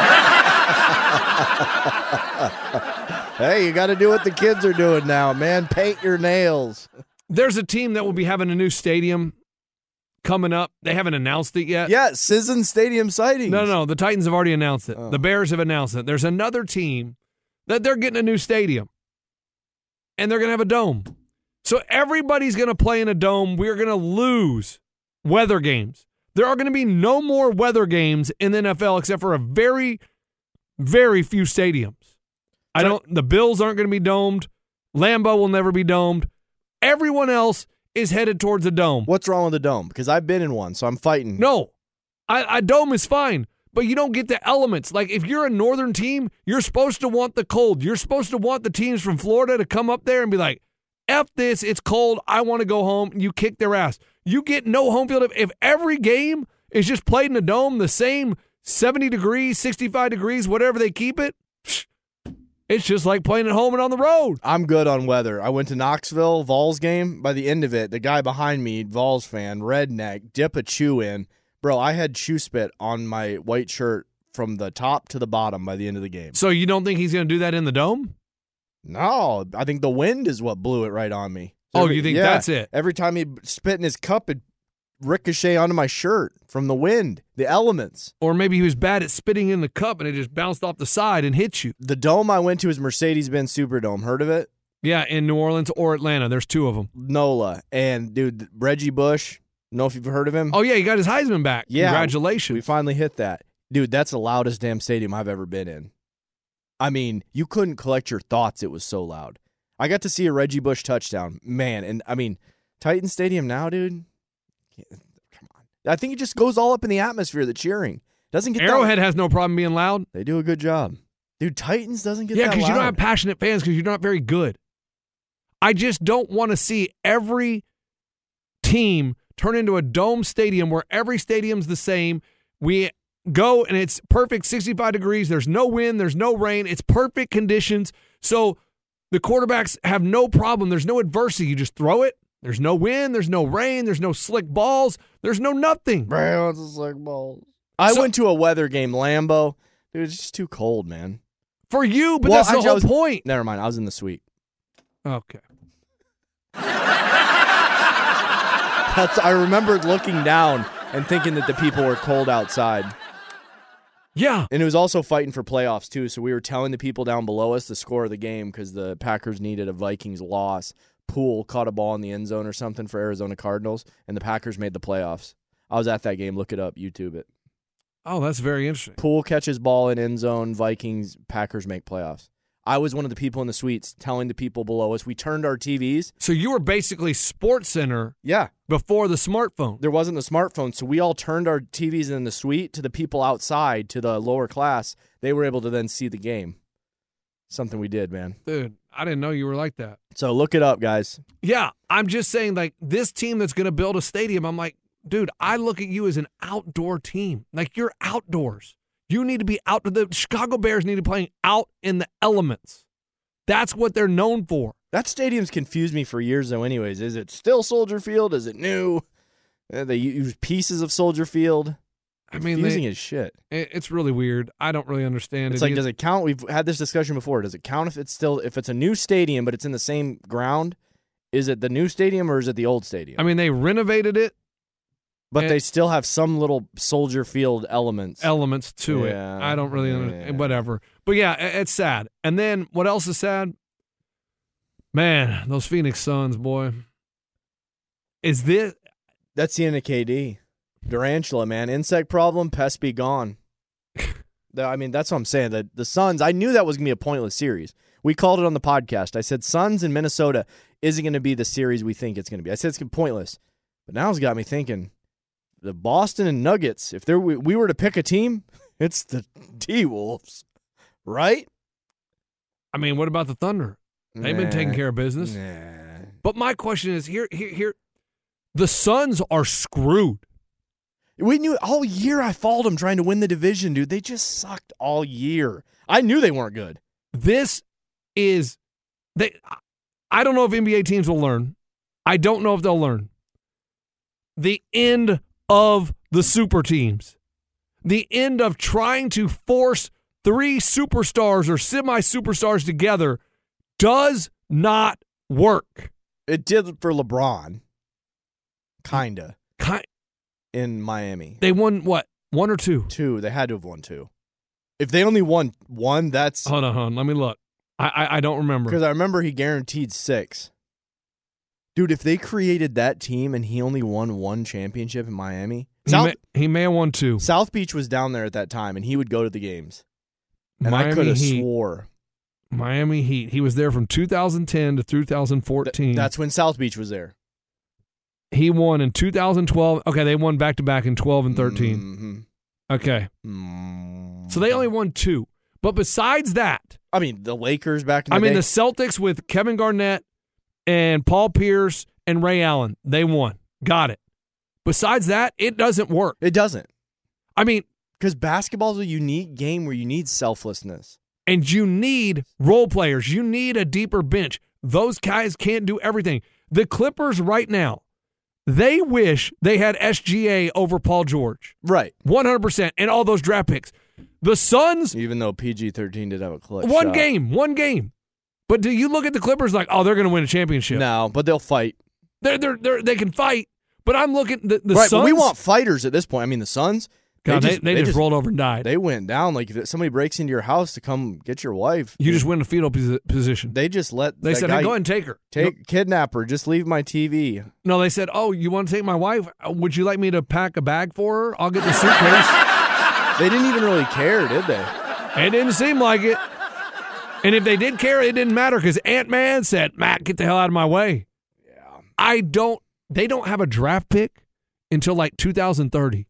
D: Hey, you got to do what the kids are doing now, man. Paint your nails.
E: There's a team that will be having a new stadium coming up. They haven't announced it yet.
D: Yeah, Sisson Stadium sightings.
E: No. The Titans have already announced it. Oh. The Bears have announced it. There's another team that they're getting a new stadium. And they're going to have a dome. So everybody's going to play in a dome. We're going to lose weather games. There are going to be no more weather games in the NFL except for a very, very few stadiums. The Bills aren't going to be domed. Lambeau will never be domed. Everyone else is headed towards a dome.
D: What's wrong with the dome? Because I've been in one, so I'm fighting.
E: No, a dome is fine, but you don't get the elements. Like, if you're a northern team, you're supposed to want the cold. You're supposed to want the teams from Florida to come up there and be like, F this, it's cold, I want to go home. You kick their ass. You get no home field. If every game is just played in a dome, the same 70 degrees, 65 degrees, whatever they keep it, it's just like playing at home and on the road.
D: I'm good on weather. I went to Knoxville, Vols game. By the end of it, the guy behind me, Vols fan, redneck, dip a chew in. Bro, I had chew spit on my white shirt from the top to the bottom by the end of the game.
E: So you don't think he's going to do that in the dome?
D: No, I think the wind is what blew it right on me.
E: So you think that's it?
D: Every time he spit in his cup, it ricochet onto my shirt from the wind, the elements.
E: Or maybe he was bad at spitting in the cup and it just bounced off the side and hit you.
D: The dome I went to is Mercedes-Benz Superdome. Heard of it?
E: Yeah, in New Orleans or Atlanta. There's two of them.
D: NOLA. And, dude, Reggie Bush, know if you've heard of him?
E: Oh, yeah, he got his Heisman back.
D: Yeah.
E: Congratulations.
D: We finally hit that. Dude, that's the loudest damn stadium I've ever been in. I mean, you couldn't collect your thoughts. It was so loud. I got to see a Reggie Bush touchdown. Man, and, I mean, Titan Stadium now, dude, come on. I think it just goes all up in the atmosphere, the cheering. Doesn't get
E: Arrowhead has no problem being loud.
D: They do a good job. Dude, Titans doesn't get that loud.
E: Yeah, because you don't have passionate fans because you're not very good. I just don't want to see every team turn into a dome stadium where every stadium's the same. We go and it's perfect 65 degrees. There's no wind. There's no rain. It's perfect conditions. So the quarterbacks have no problem. There's no adversity. You just throw it. There's no wind. There's no rain. There's no slick balls. There's no nothing.
D: Browns and slick balls. I went to a weather game, Lambeau. Dude, it's just too cold, man.
E: For you, but that's the whole point.
D: Never mind. I was in the suite.
E: Okay.
D: I remembered looking down and thinking that the people were cold outside.
E: Yeah.
D: And it was also fighting for playoffs, too. So we were telling the people down below us the score of the game because the Packers needed a Vikings loss. Poole caught a ball in the end zone or something for Arizona Cardinals, and the Packers made the playoffs. I was at that game. Look it up. YouTube it.
E: Oh, that's very interesting.
D: Poole catches ball in end zone. Vikings, Packers make playoffs. I was one of the people in the suites telling the people below us. We turned our TVs.
E: So you were basically Sports Center before the smartphone.
D: There wasn't the smartphone, so we all turned our TVs in the suite to the people outside, to the lower class. They were able to then see the game. Something we did, man.
E: Dude, I didn't know you were like that.
D: So look it up, guys.
E: Yeah, I'm just saying, like, this team that's going to build a stadium, I'm like, dude, I look at you as an outdoor team. Like, you're outdoors. You need to be out. The Chicago Bears need to be playing out in the elements. That's what they're known for.
D: That stadium's confused me for years, though, anyways. Is it still Soldier Field? Is it new? They use pieces of Soldier Field. Confusing as shit.
E: It's really weird. I don't really understand
D: it. It's like, does it count? We've had this discussion before. Does it count if it's a new stadium, but it's in the same ground? Is it the new stadium or is it the old stadium?
E: I mean, they renovated it.
D: But they still have some little Soldier Field elements
E: to it. I don't really understand. Whatever. But yeah, it's sad. And then what else is sad? Man, those Phoenix Suns, boy. That's the
D: end of KD. Durantula, man. Insect problem, pest be gone. I mean, that's what I'm saying. The Suns, I knew that was going to be a pointless series. We called it on the podcast. I said Suns in Minnesota isn't going to be the series we think it's going to be. I said it's pointless. But now it's got me thinking. The Boston and Nuggets, if we were to pick a team, it's the T-Wolves, right?
E: I mean, what about the Thunder? They've been taking care of business. But my question is, here, the Suns are screwed.
D: We knew all year I followed them trying to win the division, dude. They just sucked all year. I knew they weren't good.
E: I don't know if NBA teams will learn. I don't know if they'll learn. The end of the super teams. The end of trying to force three superstars or semi-superstars together does not work.
D: It did for LeBron. Kinda. In Miami.
E: They won, what, one or two?
D: Two. They had to have won two. If they only won one, that's...
E: Hold on. Let me look. I don't remember.
D: Because I remember he guaranteed 6. Dude, if they created that team and he only won one championship in Miami...
E: He may have won 2.
D: South Beach was down there at that time, and he would go to the games. And I could have swore.
E: Miami Heat. He was there from 2010 to 2014.
D: That's when South Beach was there.
E: He won in 2012. Okay, they won back-to-back in 12 and 13.
D: Mm-hmm.
E: Okay. So they only won 2. But besides that...
D: I mean, the Lakers back in the day.
E: the Celtics with Kevin Garnett and Paul Pierce and Ray Allen, they won. Got it. Besides that, it doesn't work.
D: It doesn't.
E: I mean...
D: Because basketball is a unique game where you need selflessness.
E: And you need role players. You need a deeper bench. Those guys can't do everything. The Clippers right now, they wish they had SGA over Paul George.
D: Right.
E: 100%. And all those draft picks. The Suns...
D: Even though PG-13 did have a clutch
E: One
D: shot.
E: game. But do you look at the Clippers like, oh, they're going to win a championship?
D: No, but they'll fight.
E: They can fight. But I'm looking the
D: Right,
E: Suns.
D: but we want fighters at this point. I mean, the Suns.
E: God, they just rolled over and died.
D: They went down. Like, if somebody breaks into your house to come get your wife,
E: You just went in a fetal position.
D: they just let
E: They
D: that
E: said,
D: guy
E: hey, go ahead and take her.
D: kidnap her. Just leave my TV.
E: No, they said, oh, you want to take my wife? Would you like me to pack a bag for her? I'll get the suitcase.
D: They didn't even really care, did they?
E: It didn't seem like it. And if they did care, it didn't matter because Ant-Man said, Matt, get the hell out of my way. Yeah. They don't have a draft pick until like 2030.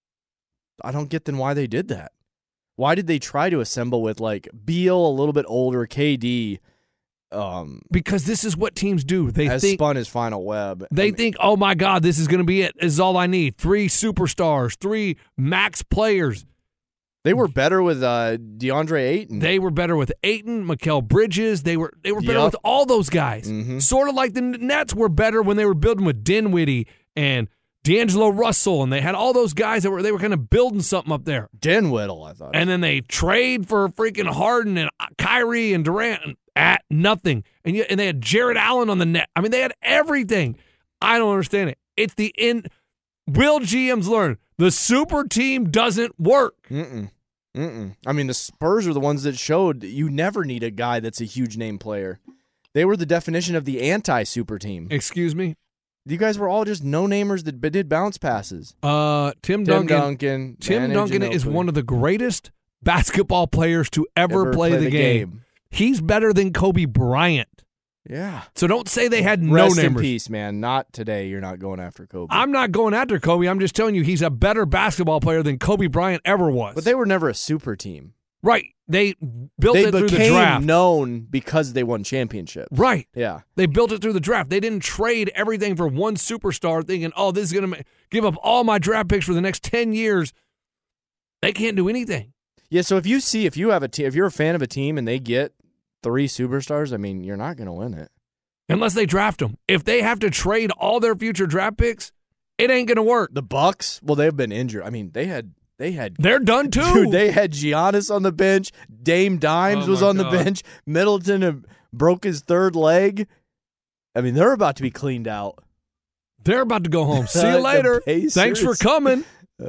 D: I don't get then why they did that. Why did they try to assemble with like Beal, a little bit older, KD?
E: Because this is what teams do. They
D: has
E: think
D: spun his final web.
E: They think, oh my God, this is going to be it. This is all I need. 3 superstars, 3 max players.
D: They were better with DeAndre Ayton.
E: They were better with Ayton, Mikal Bridges. They were better with all those guys.
D: Mm-hmm.
E: Sort of like the Nets were better when they were building with Dinwiddie and D'Angelo Russell, and they had all those guys that they were kind of building something up there.
D: Dinwiddie, I thought.
E: And then they trade for freaking Harden and Kyrie and Durant at nothing. And they had Jared Allen on the net. I mean, they had everything. I don't understand it. It's the end. Will GMs learn? The super team doesn't work.
D: I mean, the Spurs are the ones that showed you never need a guy that's a huge name player. They were the definition of the anti-super team.
E: Excuse me?
D: You guys were all just no-namers that did bounce passes.
E: Tim Duncan is one of the greatest basketball players to ever play the game. He's better than Kobe Bryant.
D: Yeah.
E: So don't say they had
D: Rest
E: no-namers.
D: in peace, man. Not today. You're not going after Kobe.
E: I'm not going after Kobe. I'm just telling you he's a better basketball player than Kobe Bryant ever was.
D: But they were never a super team.
E: Right. They built it through the draft.
D: They became known because they won championships.
E: Right.
D: Yeah.
E: They built it through the draft. They didn't trade everything for one superstar thinking, oh, this is going to give up all my draft picks for the next 10 years. They can't do anything.
D: Yeah, so if you're a fan of a team and they get 3 superstars, I mean, you're not going to win it.
E: Unless they draft them. If they have to trade all their future draft picks, it ain't going to work.
D: The Bucks, well, they've been injured. I mean, they're
E: done too.
D: Dude, they had Giannis on the bench. Dame Dimes was on the bench. Middleton broke his 3rd leg. I mean, they're about to be cleaned out.
E: They're about to go home. See you later. Thanks for coming.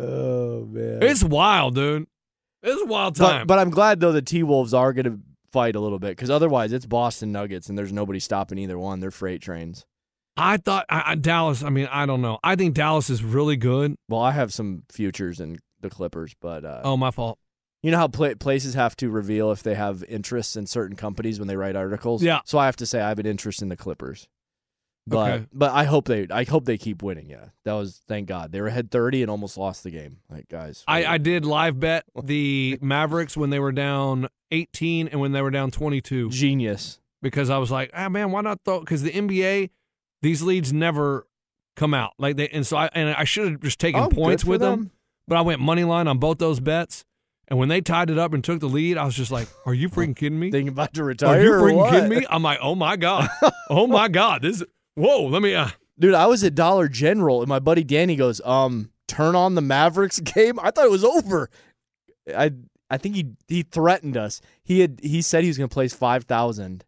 D: Oh, man.
E: It's wild, dude. It's a wild time.
D: But I'm glad, though, the T-Wolves are going to fight a little bit because otherwise it's Boston Nuggets and there's nobody stopping either one. They're freight trains.
E: I thought Dallas, I mean, I don't know. I think Dallas is really good.
D: Well, I have some futures in the Clippers, but
E: oh, my fault.
D: You know how places have to reveal if they have interests in certain companies when they write articles?
E: Yeah.
D: So I have to say I have an interest in the Clippers. But
E: Okay.
D: but I hope they keep winning, yeah. That was, thank God. They were ahead 30 and almost lost the game. Like, guys.
E: I did live bet the Mavericks when they were down 18 and when they were down 22.
D: Genius.
E: Because I was like, man, why not throw? Because the NBA, these leads never come out. So I should have just taken points with them. But I went money line on both those bets. And when they tied it up and took the lead, I was just like, are you freaking kidding me?
D: Thinking about to retire?
E: Are you
D: or
E: freaking
D: what?
E: kidding me? I'm like, oh my God. Oh my God. Whoa, let me.
D: Dude, I was at Dollar General and my buddy Danny goes, turn on the Mavericks game. I thought it was over. I think he threatened us. He said he was going to place 5,000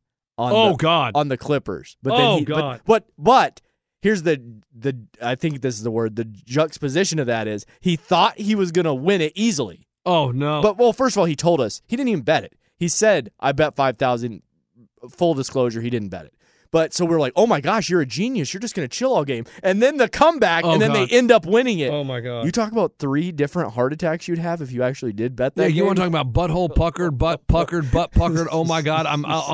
D: on the Clippers. But then
E: God.
D: But here's the I think this is the word. The juxtaposition of that is he thought he was going to win it easily.
E: Oh no.
D: But well, first of all, he told us he didn't even bet it. He said, "I bet 5,000." Full disclosure, he didn't bet it. But so we're like, oh my gosh, you're a genius. You're just going to chill all game. And then the comeback, and then
E: God.
D: they end up winning it.
E: Oh my God.
D: You talk about 3 different heart attacks you'd have if you actually did bet that
E: Yeah, you
D: game?
E: want to talk about butthole puckered, butt puckered, butt puckered. Oh my God.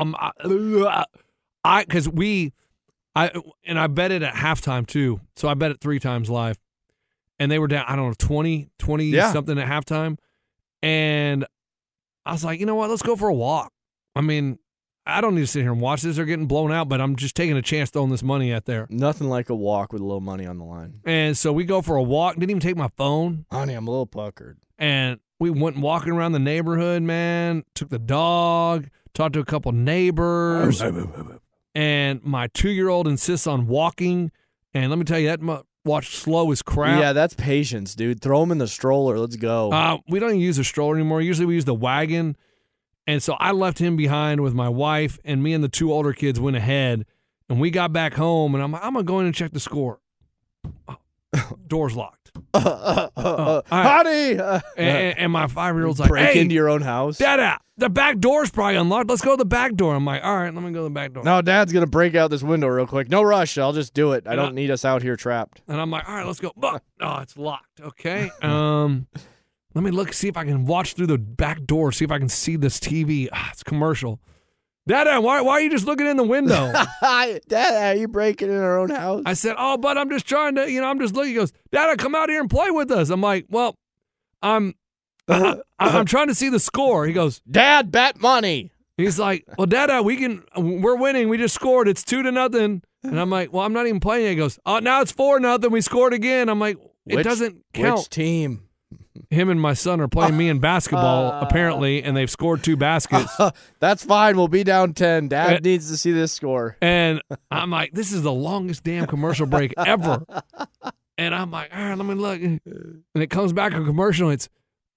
E: I bet it at halftime too. So I bet it 3 times live. And they were down, I don't know, 20 something at halftime. And I was like, you know what? Let's go for a walk. I mean, I don't need to sit here and watch this. They're getting blown out, but I'm just taking a chance throwing this money out there.
D: Nothing like a walk with a little money on the line.
E: And so we go for a walk. Didn't even take my phone.
D: Honey, I'm a little puckered.
E: And we went walking around the neighborhood, man. Took the dog, talked to a couple neighbors. And my 2-year-old insists on walking. And let me tell you, that watch slow as crap.
D: Yeah, that's patience, dude. Throw him in the stroller. Let's go.
E: We don't even use a stroller anymore. Usually we use the wagon. And so I left him behind with my wife, and me and the 2 older kids went ahead. And we got back home, and I'm going to go in and check the score. Door's locked.
D: Honey!
E: And my 5-year-old's like,
D: break
E: hey,
D: into your own house.
E: Dad, the back door's probably unlocked. Let's go to the back door. I'm like, all right, let me go to the back door.
D: No, Dad's going to break out this window real quick. No rush. I'll just do it. I
E: Yeah.
D: don't need us out here trapped.
E: And I'm like, all right, let's go. Oh, it's locked. Okay. Let me look, see if I can watch through the back door, see if I can see this TV. It's commercial. Dad, why are you just looking in the window?
D: Dad, are you breaking in our own house?
E: I said, oh, but I'm just trying to, I'm just looking. He goes, Dad, come out here and play with us. I'm like, well, I'm trying to see the score. He goes,
D: Dad, bet money.
E: He's like, well, Dad, we're winning. We just scored. It's 2-0. And I'm like, well, I'm not even playing it. He goes, oh, now it's 4-0. We scored again. I'm like, it doesn't count.
D: Which team?
E: Him and my son are playing me in basketball, apparently, and they've scored 2 baskets.
D: That's fine. We'll be down 10. Dad needs to see this score.
E: And I'm like, this is the longest damn commercial break ever. And I'm like, all right, let me look. And it comes back a commercial. It's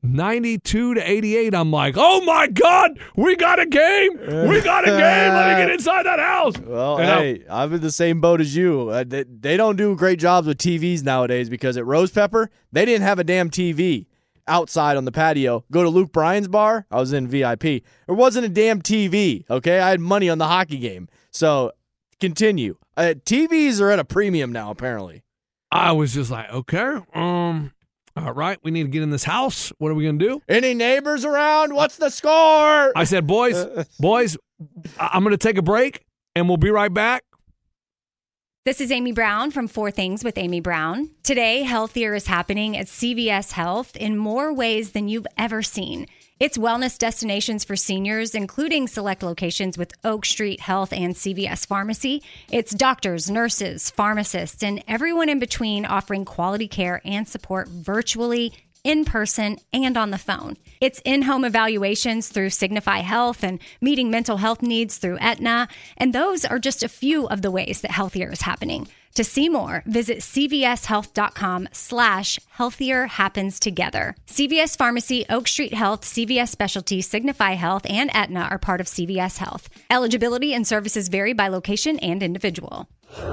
E: 92-88. I'm like, oh, my God, we got a game. We got a game. Let me get inside that house.
D: Well, hey, I'm in the same boat as you. They don't do great jobs with TVs nowadays because at Rose Pepper, they didn't have a damn TV outside on the patio. Go to Luke Bryan's bar. I was in VIP. There wasn't a damn TV, okay? I had money on the hockey game. So, continue. TVs are at a premium now, apparently.
E: I was just like, okay, all right, we need to get in this house. What are we going to do?
D: Any neighbors around? What's the score?
E: I said, boys, I'm going to take a break, and we'll be right back.
G: This is Amy Brown from 4 Things with Amy Brown. Today, healthier is happening at CVS Health in more ways than you've ever seen. It's wellness destinations for seniors, including select locations with Oak Street Health and CVS Pharmacy. It's doctors, nurses, pharmacists, and everyone in between offering quality care and support virtually, in person, and on the phone. It's in-home evaluations through Signify Health and meeting mental health needs through Aetna. And those are just a few of the ways that healthier is happening. To see more, visit cvshealth.com/healthier happens together. CVS Pharmacy, Oak Street Health, CVS Specialty, Signify Health, and Aetna are part of CVS Health. Eligibility and services vary by location and individual.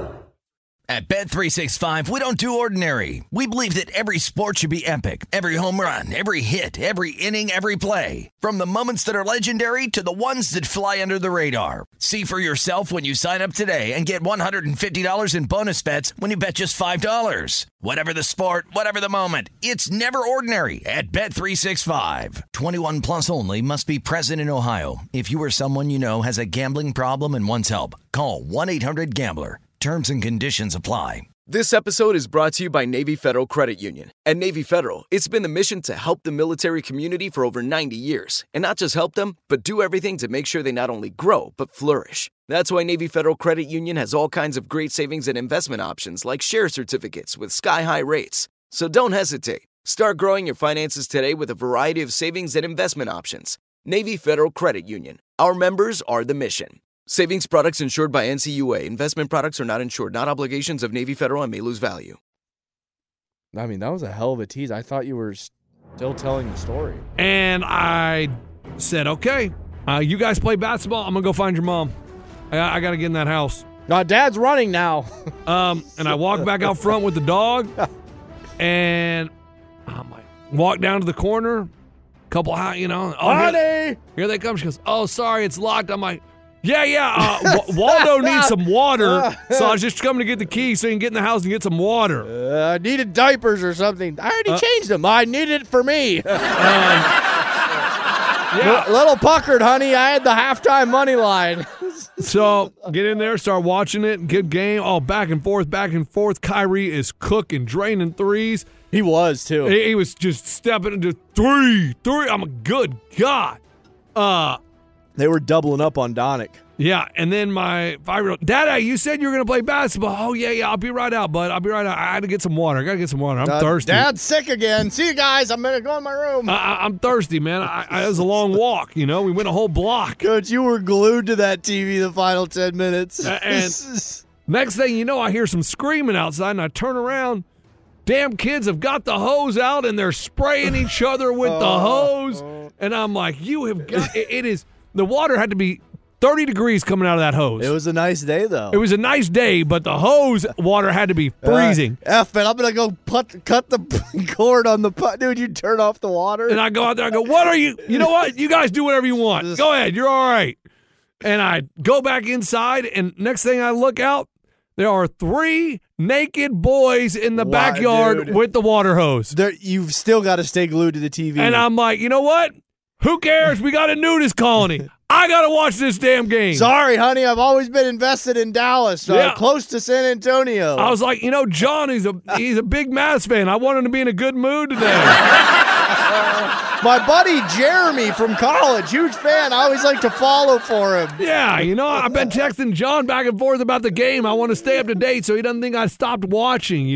A: At Bet365, we don't do ordinary. We believe that every sport should be epic. Every home run, every hit, every inning, every play. From the moments that are legendary to the ones that fly under the radar. See for yourself when you sign up today and get $150 in bonus bets when you bet just $5. Whatever the sport, whatever the moment, it's never ordinary at Bet365. 21 plus only. Must be present in Ohio. If you or someone you know has a gambling problem and wants help, call 1-800-GAMBLER. Terms and conditions apply.
H: This episode is brought to you by Navy Federal Credit Union. At Navy Federal, it's been the mission to help the military community for over 90 years. And not just help them, but do everything to make sure they not only grow, but flourish. That's why Navy Federal Credit Union has all kinds of great savings and investment options like share certificates with sky-high rates. So don't hesitate. Start growing your finances today with a variety of savings and investment options. Navy Federal Credit Union. Our members are the mission. Savings products insured by NCUA. Investment products are not insured, not obligations of Navy Federal and may lose value.
D: I mean, that was a hell of a tease. I thought you were still telling the story.
E: And I said, okay, you guys play basketball. I'm going to go find your mom. I got to get in that house.
D: Dad's running now.
E: And I walked back out front with the dog. And I'm like, walk down to the corner. Couple,
D: Honey!
E: Here they come. She goes, oh, sorry, it's locked. I'm like, Waldo needs some water, so I was just coming to get the key so you can get in the house and get some water.
D: I needed diapers or something. I already changed them. I needed it for me. Little puckered, honey. I had the halftime money line.
E: So get in there, start watching it. Good game. All back and forth. Kyrie is cooking, draining threes.
D: He was, too.
E: He was just stepping into three. I'm a good God.
D: They were doubling up on Donick.
E: Yeah, and then my 5-year-old, Dad, you said you were going to play basketball. Oh, yeah, I'll be right out, bud. I'll be right out. I had to get some water. I got to get some water. I'm thirsty.
D: Dad's sick again. See you guys. I'm going to go in my room.
E: I'm thirsty, man. It was a long walk, We went a whole block.
D: Coach, you were glued to that TV the final 10 minutes.
E: And next thing you know, I hear some screaming outside, and I turn around. Damn kids have got the hose out, and they're spraying each other with the hose. And I'm like, you have got – it is – the water had to be 30 degrees coming out of that hose.
D: It was a nice day, though.
E: It was a nice day, but the hose water had to be freezing.
D: F it. I'm going to go cut the cord on the putt. Dude, you turn off the water.
E: And I go out there, I go, what are you? You know what? You guys do whatever you want. Go ahead. You're all right. And I go back inside, and next thing I look out, there are 3 naked boys in the backyard with the water hose.
D: You've still got to stay glued to the TV.
E: And I'm like, you know what? Who cares? We got a nudist colony. I got to watch this damn game.
D: Sorry, honey. I've always been invested in Dallas, close to San Antonio.
E: I was like, John, he's a big Mavs fan. I want him to be in a good mood today.
D: My buddy Jeremy from college, huge fan. I always like to follow for him.
E: Yeah, I've been texting John back and forth about the game. I want to stay up to date so he doesn't think I stopped watching,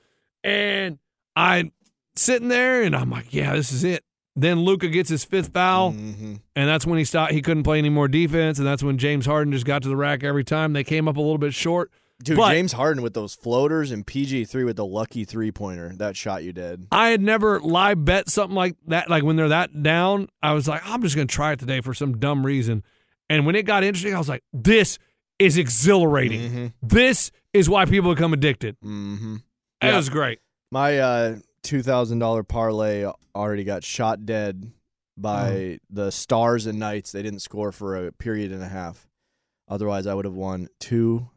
E: And I'm sitting there, and I'm like, yeah, this is it. Then Luka gets his 5th foul, and that's when he couldn't play any more defense, and that's when James Harden just got to the rack every time. They came up a little bit short.
D: Dude, James Harden with those floaters and PG3 with the lucky three-pointer. That shot you did.
E: I had never live bet something like that. Like when they're that down, I was like, I'm just going to try it today for some dumb reason. And when it got interesting, I was like, this is exhilarating.
D: Mm-hmm.
E: This is why people become addicted.
D: Mm-hmm.
E: It was great.
D: My $2,000 parlay already got shot dead by the Stars and Knights. They didn't score for a period and a half. Otherwise, I would have won $2,000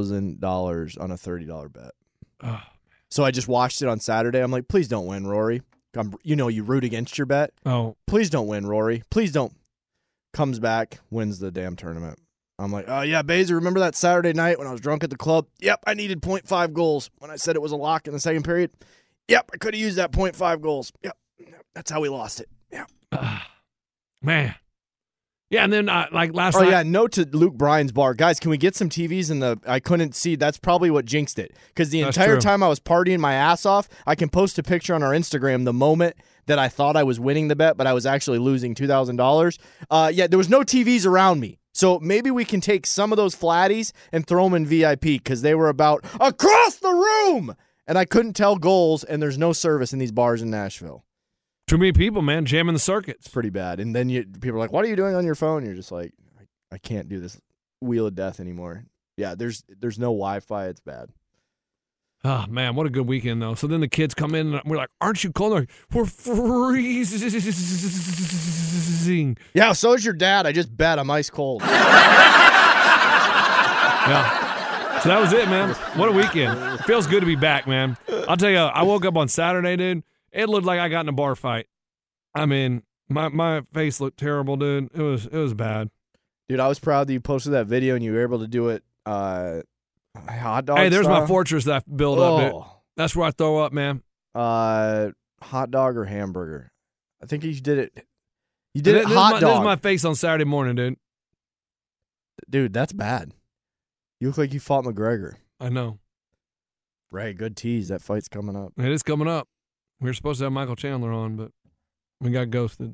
D: on a $30 bet.
E: Oh.
D: So I just watched it on Saturday. I'm like, please don't win, Rory. You root against your bet.
E: Oh.
D: Please don't win, Rory. Please don't. Comes back, wins the damn tournament. I'm like, oh, yeah, Baser, remember that Saturday night when I was drunk at the club? Yep, I needed 0.5 goals when I said it was a lock in the second period. Yep, I could have used that 0.5 goals. Yep, that's how we lost it. Yep.
E: Man. Yeah, and then like last night.
D: Oh, yeah, note to Luke Bryan's bar. Guys, can we get some TVs in the – I couldn't see. That's probably what jinxed it. Because the entire time I was partying my ass off, I can post a picture on our Instagram the moment that I thought I was winning the bet, but I was actually losing $2,000. Yeah, there was no TVs around me. So maybe we can take some of those flatties and throw them in VIP because they were about across the room. And I couldn't tell goals, and there's no service in these bars in Nashville.
E: Too many people, man, jamming the circuits.
D: It's pretty bad. And then people are like, what are you doing on your phone? You're just like, I can't do this wheel of death anymore. Yeah, there's no Wi-Fi. It's bad.
E: Oh, man, what a good weekend, though. So then the kids come in, and we're like, aren't you cold? Like, we're freezing.
D: Yeah, so is your dad. I just bet I'm ice cold.
E: Yeah. So that was it, man. What a weekend. It feels good to be back, man. I'll tell you, I woke up on Saturday, dude. It looked like I got in a bar fight. I mean, my face looked terrible, dude. It was bad.
D: Dude, I was proud that you posted that video and you were able to do it hot dog
E: Hey, there's
D: style.
E: my fortress that I built up, dude. That's where I throw up, man.
D: Hot dog or hamburger? I think you did it. You did it hot dog.
E: This is my face on Saturday morning, dude.
D: Dude, that's bad. You look like you fought McGregor.
E: I know.
D: Ray, good tease. That fight's coming up.
E: It is coming up. We were supposed to have Michael Chandler on, but we got ghosted.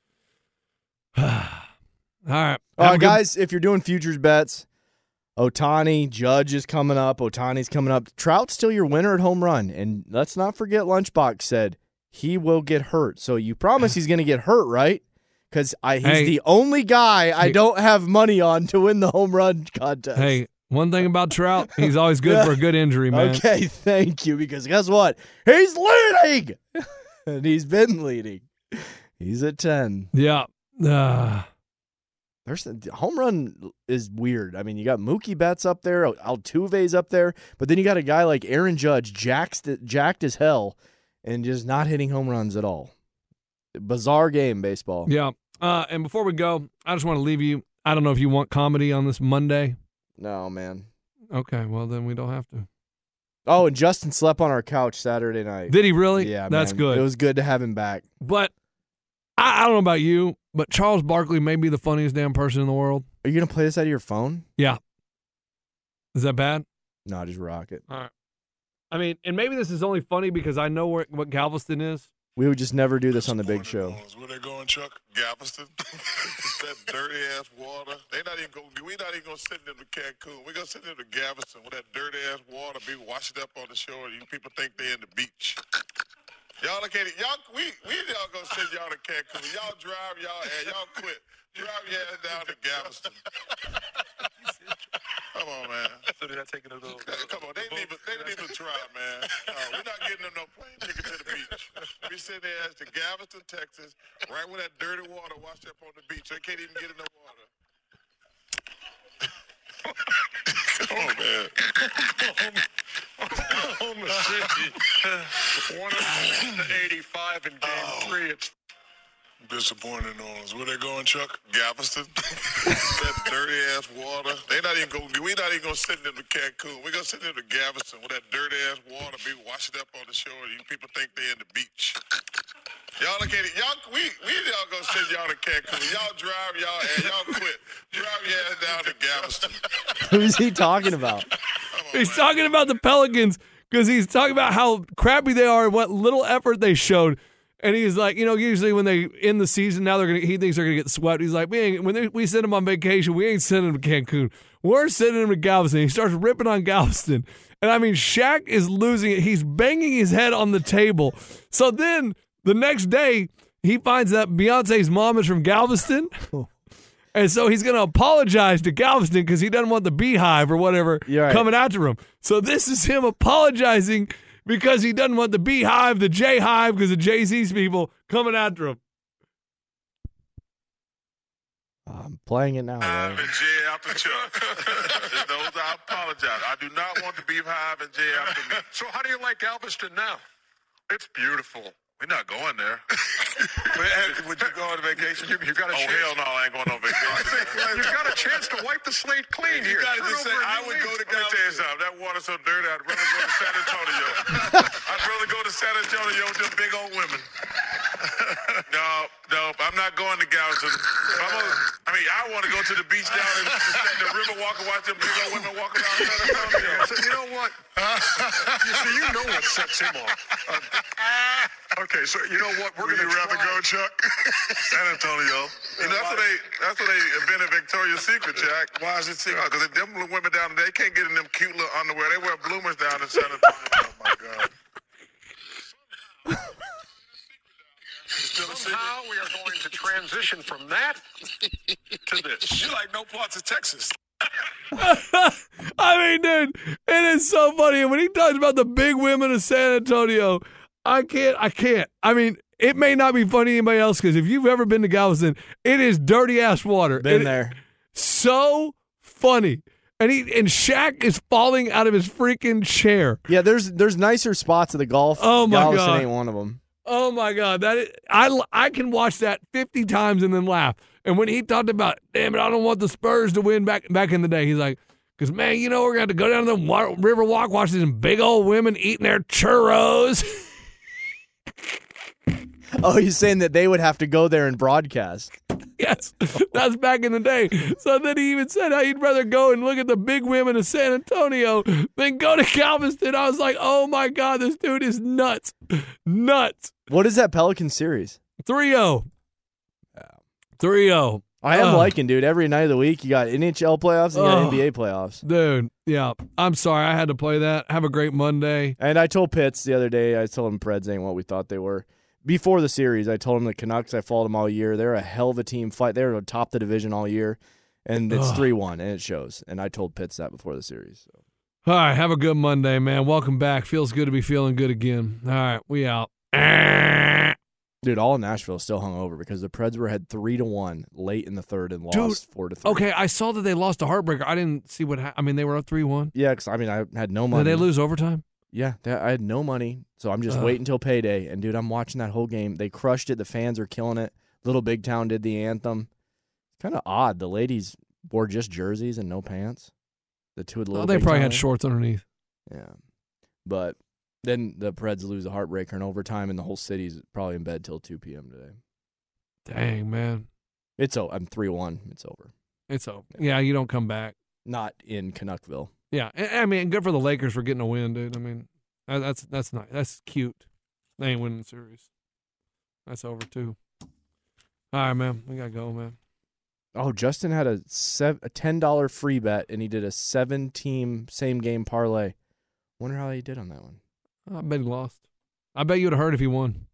E: All right.
D: Guys, if you're doing futures bets, Ohtani, Judge is coming up. Ohtani's coming up. Trout's still your winner at home run. And let's not forget Lunchbox said he will get hurt. So you promise he's going to get hurt, right? Because he's the only guy I don't have money on to win the home run contest.
E: Hey, one thing about Trout, he's always good for a good injury, man.
D: Okay, thank you. Because guess what? He's leading! And he's been leading. He's at 10.
E: Yeah.
D: There's home run is weird. I mean, you got Mookie Betts up there, Altuve's up there, but then you got a guy like Aaron Judge, jacked as hell, and just not hitting home runs at all. Bizarre game, baseball.
E: Yeah. And before we go, I just want to leave you. I don't know if you want comedy on this Monday.
D: No, man.
E: Okay, well, then we don't have to.
D: Oh, and Justin slept on our couch Saturday night.
E: Did he really?
D: Yeah,
E: That's
D: man.
E: good.
D: It was good to have him back.
E: But I don't know about you, but Charles Barkley may be the funniest damn person in the world.
D: Are you going to play this out of your phone?
E: Yeah. Is that bad?
D: No, just rock it.
E: All right. I mean, and maybe this is only funny because I know what Galveston is.
D: We would just never do this on the big show.
J: Where they going, Chuck? Galveston? That dirty ass water. We're not even gonna send them to Cancun. We're gonna send them to Galveston with that dirty ass water be washing up on the shore. You people think they're in the beach. Y'all can't. We y'all gonna send y'all to Cancun. Y'all drive y'all quit. Drive your ass down to Galveston. Come on, man. So they're not taking a little. Come on, they didn't even try, man. We're not getting them no plane ticket to the beach. We send their ass to Galveston, Texas, right where that dirty water washed up on the beach. They can't even get in the water. Come on, man.
K: Oklahoma City, 185 in game 3. It's
J: disappointing on us. Where they going, Chuck? Galveston. That dirty ass water. We not even gonna send them to Cancun. We're gonna send them to Galveston where that dirty ass water be washed up on the shore. You people think they're in the beach. Y'all look at it. We gonna send y'all to Cancun. Y'all drive y'all quit. Drive your ass down to Galveston.
D: Who's he talking about?
E: He's talking about the Pelicans because he's talking about how crappy they are and what little effort they showed. And he's like, usually when they end the season, now he thinks they're gonna get swept. He's like, we send them on vacation, we ain't sending them to Cancun. We're sending them to Galveston. He starts ripping on Galveston, and I mean, Shaq is losing it. He's banging his head on the table. So then the next day, he finds that Beyonce's mom is from Galveston. And so he's going to apologize to Galveston because he doesn't want the Beehive or whatever coming after him. So this is him apologizing because he doesn't want the Beehive, the J-Hive, because of Jay-Z's people coming after him.
D: I'm playing it now.
J: Right? And Jay after Chuck. Those I apologize. I do not want the Beehive and Jay after me.
K: So how do you like Galveston now? It's beautiful.
J: We're not going there. Would you go on vacation?
K: You got a chance.
J: Hell no, I ain't going on vacation.
K: You've got a chance to wipe the slate clean here.
J: You got to just say, I would go to Galveston. Let me tell you something. That water's so dirty, I'd rather go to San Antonio. I'd rather go to San Antonio with them big old women. No, I'm not going to Galveston. I want to go to the beach down in the river walk and watch them big old women walking down San Antonio.
K: So you know what? You know what sets him off. Okay, so you know what? We're going to
J: rather go, Chuck? San Antonio. That's what they invented Victoria's Secret, Jack. Why is it secret? Because them women down there, they can't get in them cute little underwear. They wear bloomers down in San Antonio. Oh, my God.
K: Somehow we are going to transition from that to this.
J: You like no parts of Texas.
E: I mean, dude, it is so funny. And when he talks about the big women of San Antonio, I can't. I mean, it may not be funny to anybody else because if you've ever been to Galveston, it is dirty ass water.
D: Been there.
E: So funny. And Shaq is falling out of his freaking chair.
D: Yeah, there's nicer spots at the golf.
E: Oh my
D: Galveston
E: God,
D: ain't one of them.
E: Oh my God, I can watch that 50 times and then laugh. And when he talked about, damn it, I don't want the Spurs to win back in the day, he's like, because man, we're gonna have to go down to the river walk, watch these big old women eating their churros.
D: Oh, he's saying that they would have to go there and broadcast.
E: Yes, that's back in the day. So then he even said how he'd rather go and look at the big women of San Antonio than go to Galveston. I was like, oh my God, this dude is nuts. Nuts.
D: What is that Pelican series?
E: 3-0. 3-0.
D: I am liking, dude. Every night of the week, you got NHL playoffs and you got NBA playoffs.
E: Dude, yeah. I'm sorry. I had to play that. Have a great Monday.
D: And I told Pitts the other day, I told him Preds ain't what we thought they were. Before the series, I told him the Canucks, I followed them all year. They're a hell of a team fight. They're atop the division all year. And it's 3-1, and it shows. And I told Pitts that before the series. So.
E: All right. Have a good Monday, man. Welcome back. Feels good to be feeling good again. All right. We out.
D: Dude, all of Nashville is still hung over because the Preds were ahead 3-1 late in the third and lost 4-3.
E: Okay, I saw that they lost a heartbreaker. I didn't see what happened. I mean, they were up 3-1.
D: Yeah, because, I had no money.
E: Did they lose overtime?
D: Yeah, I had no money, so I'm just waiting until payday. And, dude, I'm watching that whole game. They crushed it. The fans are killing it. Little Big Town did the anthem. Kind of odd. The ladies wore just jerseys and no pants. The two of the Little
E: They
D: Big
E: probably
D: Town.
E: had shorts underneath.
D: Yeah. But then the Preds lose a heartbreaker in overtime, and the whole city's probably in bed till 2 p.m. today.
E: Dang, man.
D: I'm 3-1. It's over.
E: It's over. Yeah, you don't come back.
D: Not in Canuckville.
E: Yeah, I mean, good for the Lakers for getting a win, dude. I mean, that's nice. That's cute. They ain't winning the series. That's over, too. All right, man. We got to go, man.
D: Oh, Justin had a $10 free bet, and he did a 7-team same-game parlay. Wonder how he did on that one.
E: I bet he lost. I bet you would have heard if he won.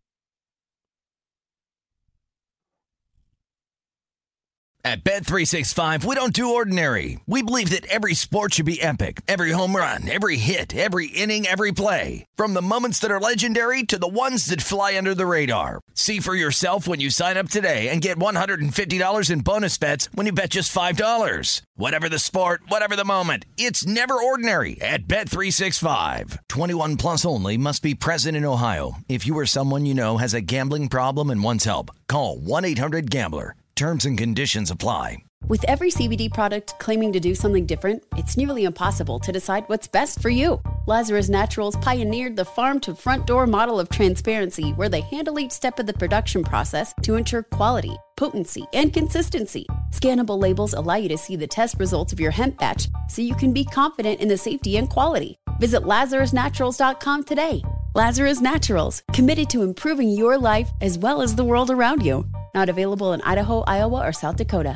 A: At Bet365, we don't do ordinary. We believe that every sport should be epic. Every home run, every hit, every inning, every play. From the moments that are legendary to the ones that fly under the radar. See for yourself when you sign up today and get $150 in bonus bets when you bet just $5. Whatever the sport, whatever the moment, it's never ordinary at Bet365. 21 plus only. Must be present in Ohio. If you or someone you know has a gambling problem and wants help, call 1-800-GAMBLER. Terms and conditions apply.
L: With every CBD product claiming to do something different, it's nearly impossible to decide what's best for you. Lazarus Naturals pioneered the farm-to-front-door model of transparency, where they handle each step of the production process to ensure quality, potency, and consistency. Scannable labels allow you to see the test results of your hemp batch, so you can be confident in the safety and quality. Visit LazarusNaturals.com today. Lazarus Naturals, committed to improving your life as well as the world around you. Not available in Idaho, Iowa, or South Dakota.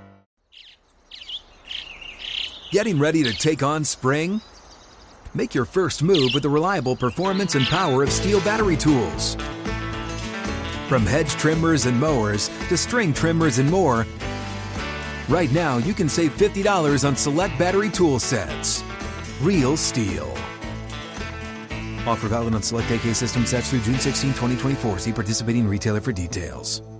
B: Getting ready to take on spring? Make your first move with the reliable performance and power of Steel battery tools. From hedge trimmers and mowers to string trimmers and more, right now you can save $50 on select battery tool sets. Real Steel. Offer valid on select AK system sets through June 16, 2024. See participating retailer for details.